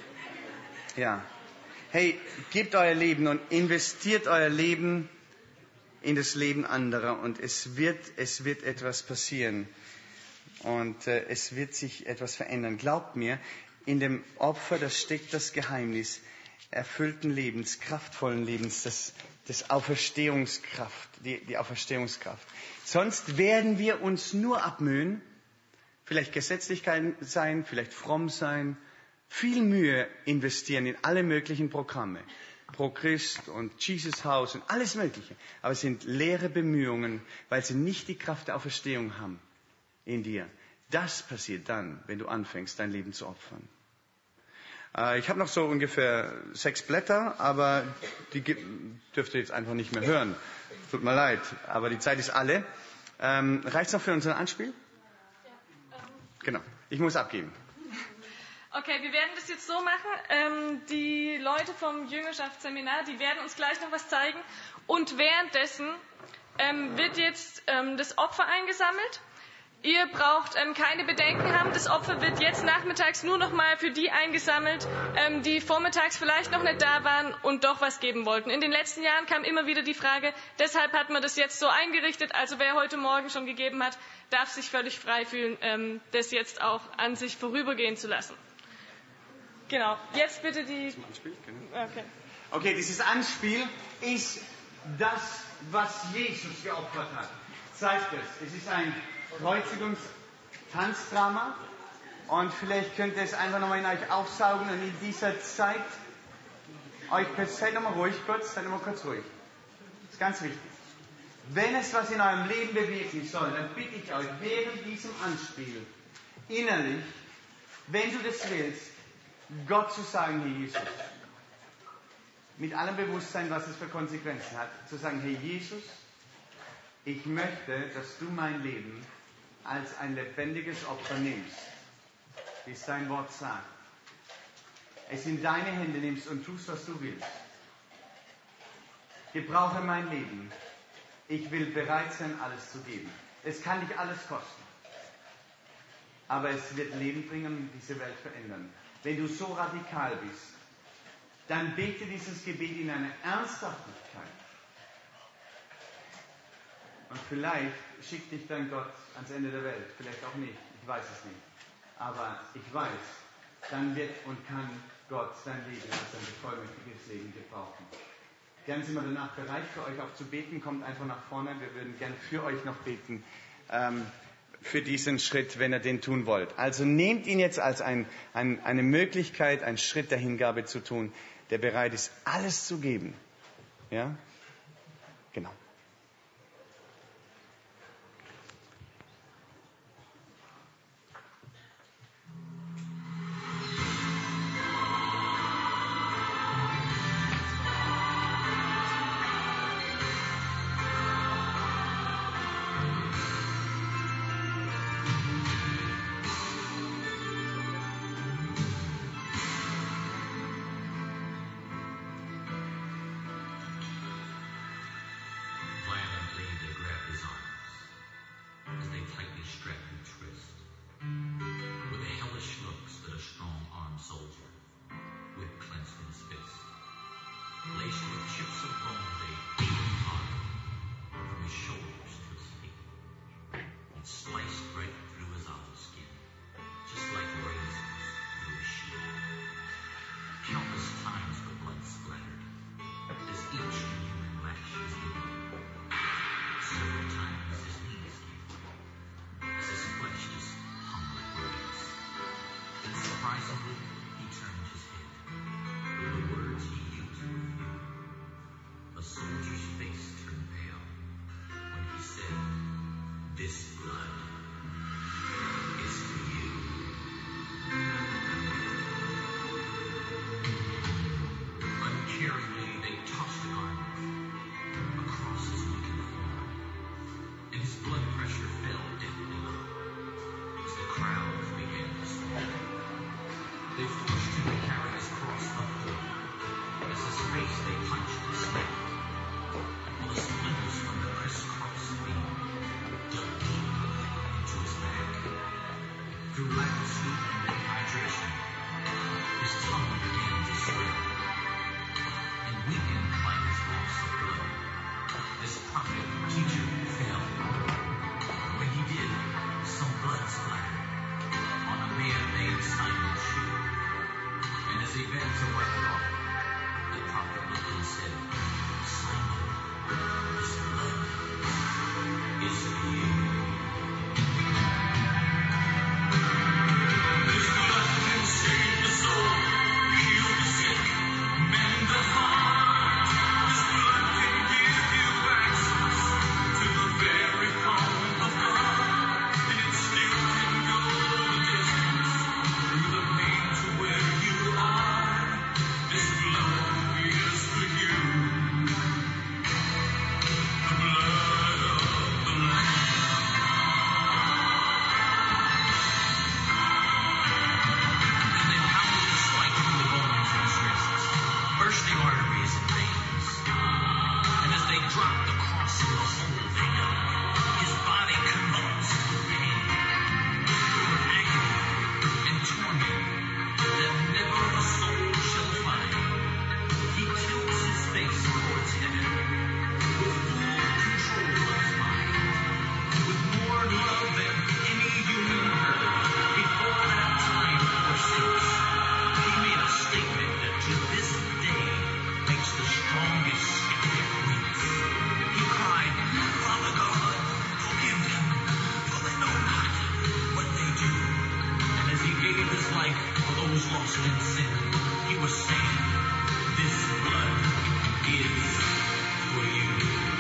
ja. Hey, gebt euer Leben und investiert euer Leben in das Leben anderer und es wird, es wird etwas passieren. Und äh, es wird sich etwas verändern. Glaubt mir, in dem Opfer, da steckt das Geheimnis erfüllten Lebens, kraftvollen Lebens, das, das Auferstehungskraft, die, die Auferstehungskraft. Sonst werden wir uns nur abmühen, vielleicht Gesetzlichkeit sein, vielleicht fromm sein, viel Mühe investieren in alle möglichen Programme, Pro Christ und Jesus House und alles Mögliche. Aber es sind leere Bemühungen, weil sie nicht die Kraft der Auferstehung haben in dir. Das passiert dann, wenn du anfängst, dein Leben zu opfern. Äh, ich habe noch so ungefähr sechs Blätter, aber die dürft ihr jetzt einfach nicht mehr hören. Tut mir leid, aber die Zeit ist alle. Ähm, reicht's noch für unseren Anspiel? Ja, ähm. Genau, ich muss abgeben. Okay, wir werden das jetzt so machen. Ähm, die Leute vom Jüngerschaftsseminar, die werden uns gleich noch was zeigen. Und währenddessen ähm, wird jetzt ähm, das Opfer eingesammelt. Ihr braucht ähm, keine Bedenken haben. Das Opfer wird jetzt nachmittags nur noch mal für die eingesammelt, ähm, die vormittags vielleicht noch nicht da waren und doch was geben wollten. In den letzten Jahren kam immer wieder die Frage, deshalb hat man das jetzt so eingerichtet. Also wer heute Morgen schon gegeben hat, darf sich völlig frei fühlen, ähm, das jetzt auch an sich vorübergehen zu lassen. Genau, jetzt bitte die... Zum Anspiel, genau. Okay. Okay, dieses Anspiel ist das, was Jesus geopfert hat. Zeigt es. Es ist ein Kreuzigungstanzdrama und vielleicht könnt ihr es einfach nochmal in euch aufsaugen und in dieser Zeit euch, seid nochmal ruhig kurz, seid nochmal kurz ruhig. Das ist ganz wichtig. Wenn es was in eurem Leben bewirken soll, dann bitte ich euch während diesem Anspiel innerlich, wenn du das willst, Gott zu sagen, Herr Jesus, mit allem Bewusstsein, was es für Konsequenzen hat, zu sagen, Herr Jesus, ich möchte, dass du mein Leben als ein lebendiges Opfer nimmst, wie es dein Wort sagt. Es in deine Hände nimmst und tust, was du willst. Gebrauche mein Leben. Ich will bereit sein, alles zu geben. Es kann dich alles kosten. Aber es wird Leben bringen und diese Welt verändern. Wenn du so radikal bist, dann bete dieses Gebet in einer Ernsthaftigkeit. Und vielleicht schickt dich dann Gott ans Ende der Welt. Vielleicht auch nicht. Ich weiß es nicht. Aber ich weiß, dann wird und kann Gott sein Leben als ein bevollmächtigtes Leben gebrauchen. Gern sind wir danach bereit, für euch auch zu beten. Kommt einfach nach vorne. Wir würden gern für euch noch beten. Ähm, für diesen Schritt, wenn ihr den tun wollt. Also nehmt ihn jetzt als ein, ein, eine Möglichkeit, einen Schritt der Hingabe zu tun, der bereit ist, alles zu geben. Ja? Genau. as he bent to wipe it off, the prophet looked and said, Simon, this blood is for you. This blood can save the soul, heal the sick, mend the heart. This blood can give you access to the very throne of God, and it still can go the distance through the pain to where you are. This blood is for you. The blood of the Lamb. And they pounded the spike through the bones in his wrists, burst the arteries and veins. And as they dropped the cross in the hole they dug, his body convulsed with pain, through agony and torment that never a soul shall find. He tilts his face towards heaven, with full control of his mind, with more love than any human heard before that time or since. He made a statement that to this day makes the strongest skeptic wince. He cried, Father God, forgive them, for they know not what they do. And as he gave his life for those lost in sin, he was saying, this blood is for you.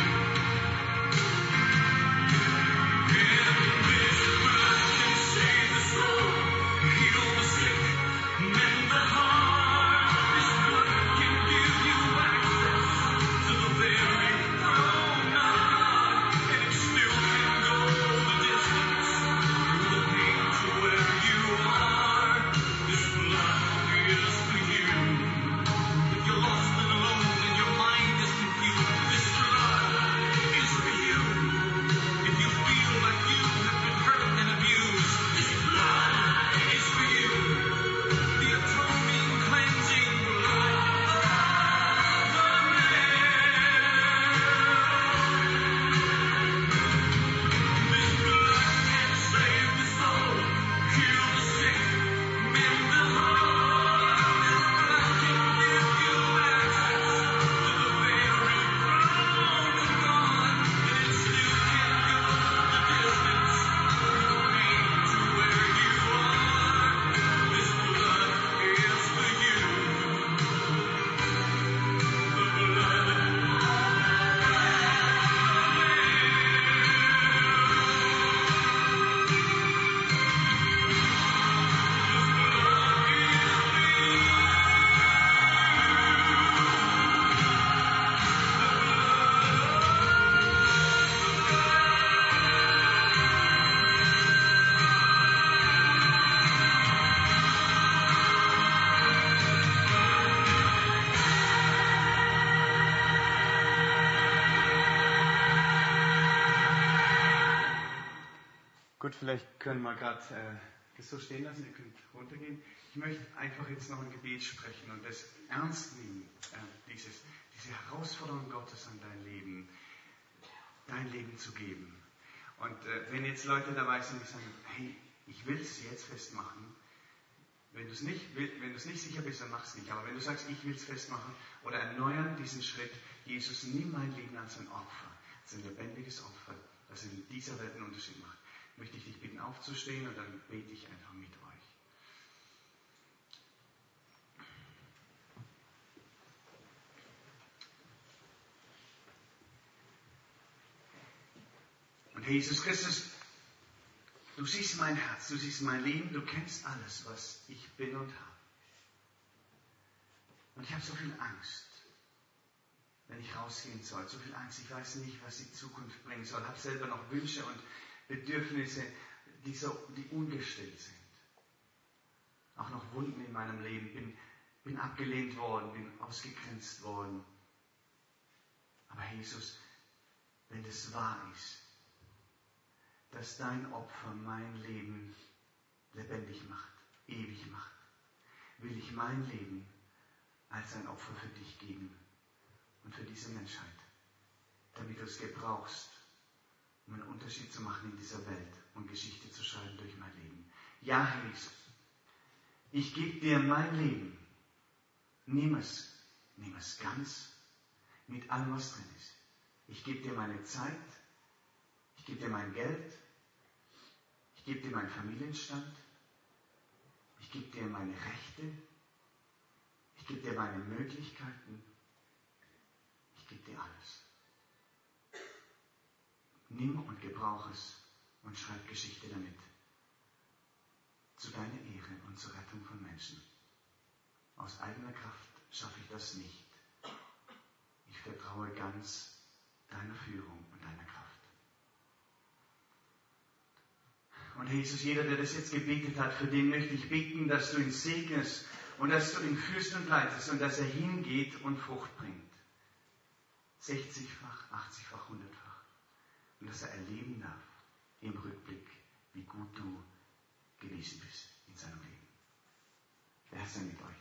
And this blood can save the soul, heal the sick, mend the heart. This blood can give you access to the very throne of God, and it still can go the distance through the pain to where you are. This blood is for you. If you're lost and alone and your mind is confused, this blood is for you. If you feel like you have been hurt and abused, this blood is for you. The atoning, cleansing blood of the Lamb. This blood can save the soul, heal the sick, mend the heart. This blood can give you access to the very throne of God, and it still can go the distance through the pain to where you are. This blood is for you. The blood of the Gut, vielleicht können wir gerade äh, das so stehen lassen, ihr könnt runtergehen. Ich möchte einfach jetzt noch ein Gebet sprechen und das ernst nehmen, äh, dieses, diese Herausforderung Gottes an dein Leben, dein Leben zu geben. Und äh, wenn jetzt Leute dabei sind, die sagen, hey, ich will es jetzt festmachen, wenn du es nicht, wenn du es nicht sicher bist, dann mach es nicht. Aber wenn du sagst, ich will es festmachen oder erneuern diesen Schritt, Jesus, nimm mein Leben als ein Opfer, als ein lebendiges Opfer, das in dieser Welt einen Unterschied macht, möchte ich dich bitten aufzustehen und dann bete ich einfach mit euch. Und Herr Jesus Christus, du siehst mein Herz, du siehst mein Leben, du kennst alles, was ich bin und habe. Und ich habe so viel Angst, wenn ich rausgehen soll. So viel Angst, ich weiß nicht, was die Zukunft bringen soll. Ich habe selber noch Wünsche und Bedürfnisse, die, so, die ungestillt sind. Auch noch Wunden in meinem Leben. Bin, bin abgelehnt worden, bin ausgegrenzt worden. Aber Jesus, wenn das wahr ist, dass dein Opfer mein Leben lebendig macht, ewig macht, will ich mein Leben als ein Opfer für dich geben und für diese Menschheit, damit du es gebrauchst, um einen Unterschied zu machen in dieser Welt und Geschichte zu schreiben durch mein Leben. Ja, Herr Jesus, ich gebe dir mein Leben Nimm es, nimm es ganz mit allem, was drin ist. Ich gebe dir meine Zeit, ich gebe dir mein Geld, ich gebe dir meinen Familienstand, ich gebe dir meine Rechte, ich gebe dir meine Möglichkeiten, ich gebe dir alles. Nimm und gebrauch es und schreib Geschichte damit. Zu deiner Ehre und zur Rettung von Menschen. Aus eigener Kraft schaffe ich das nicht. Ich vertraue ganz deiner Führung und deiner Kraft. Und Jesus, jeder, der das jetzt gebetet hat, für den möchte ich beten, dass du ihn segnest und dass du ihn führst und leitest und dass er hingeht und Frucht bringt. sechzigfach, achtzigfach, hundertfach. Und dass er erleben darf im Rückblick, wie gut du gewesen bist in seinem Leben. Der Herr sei mit euch.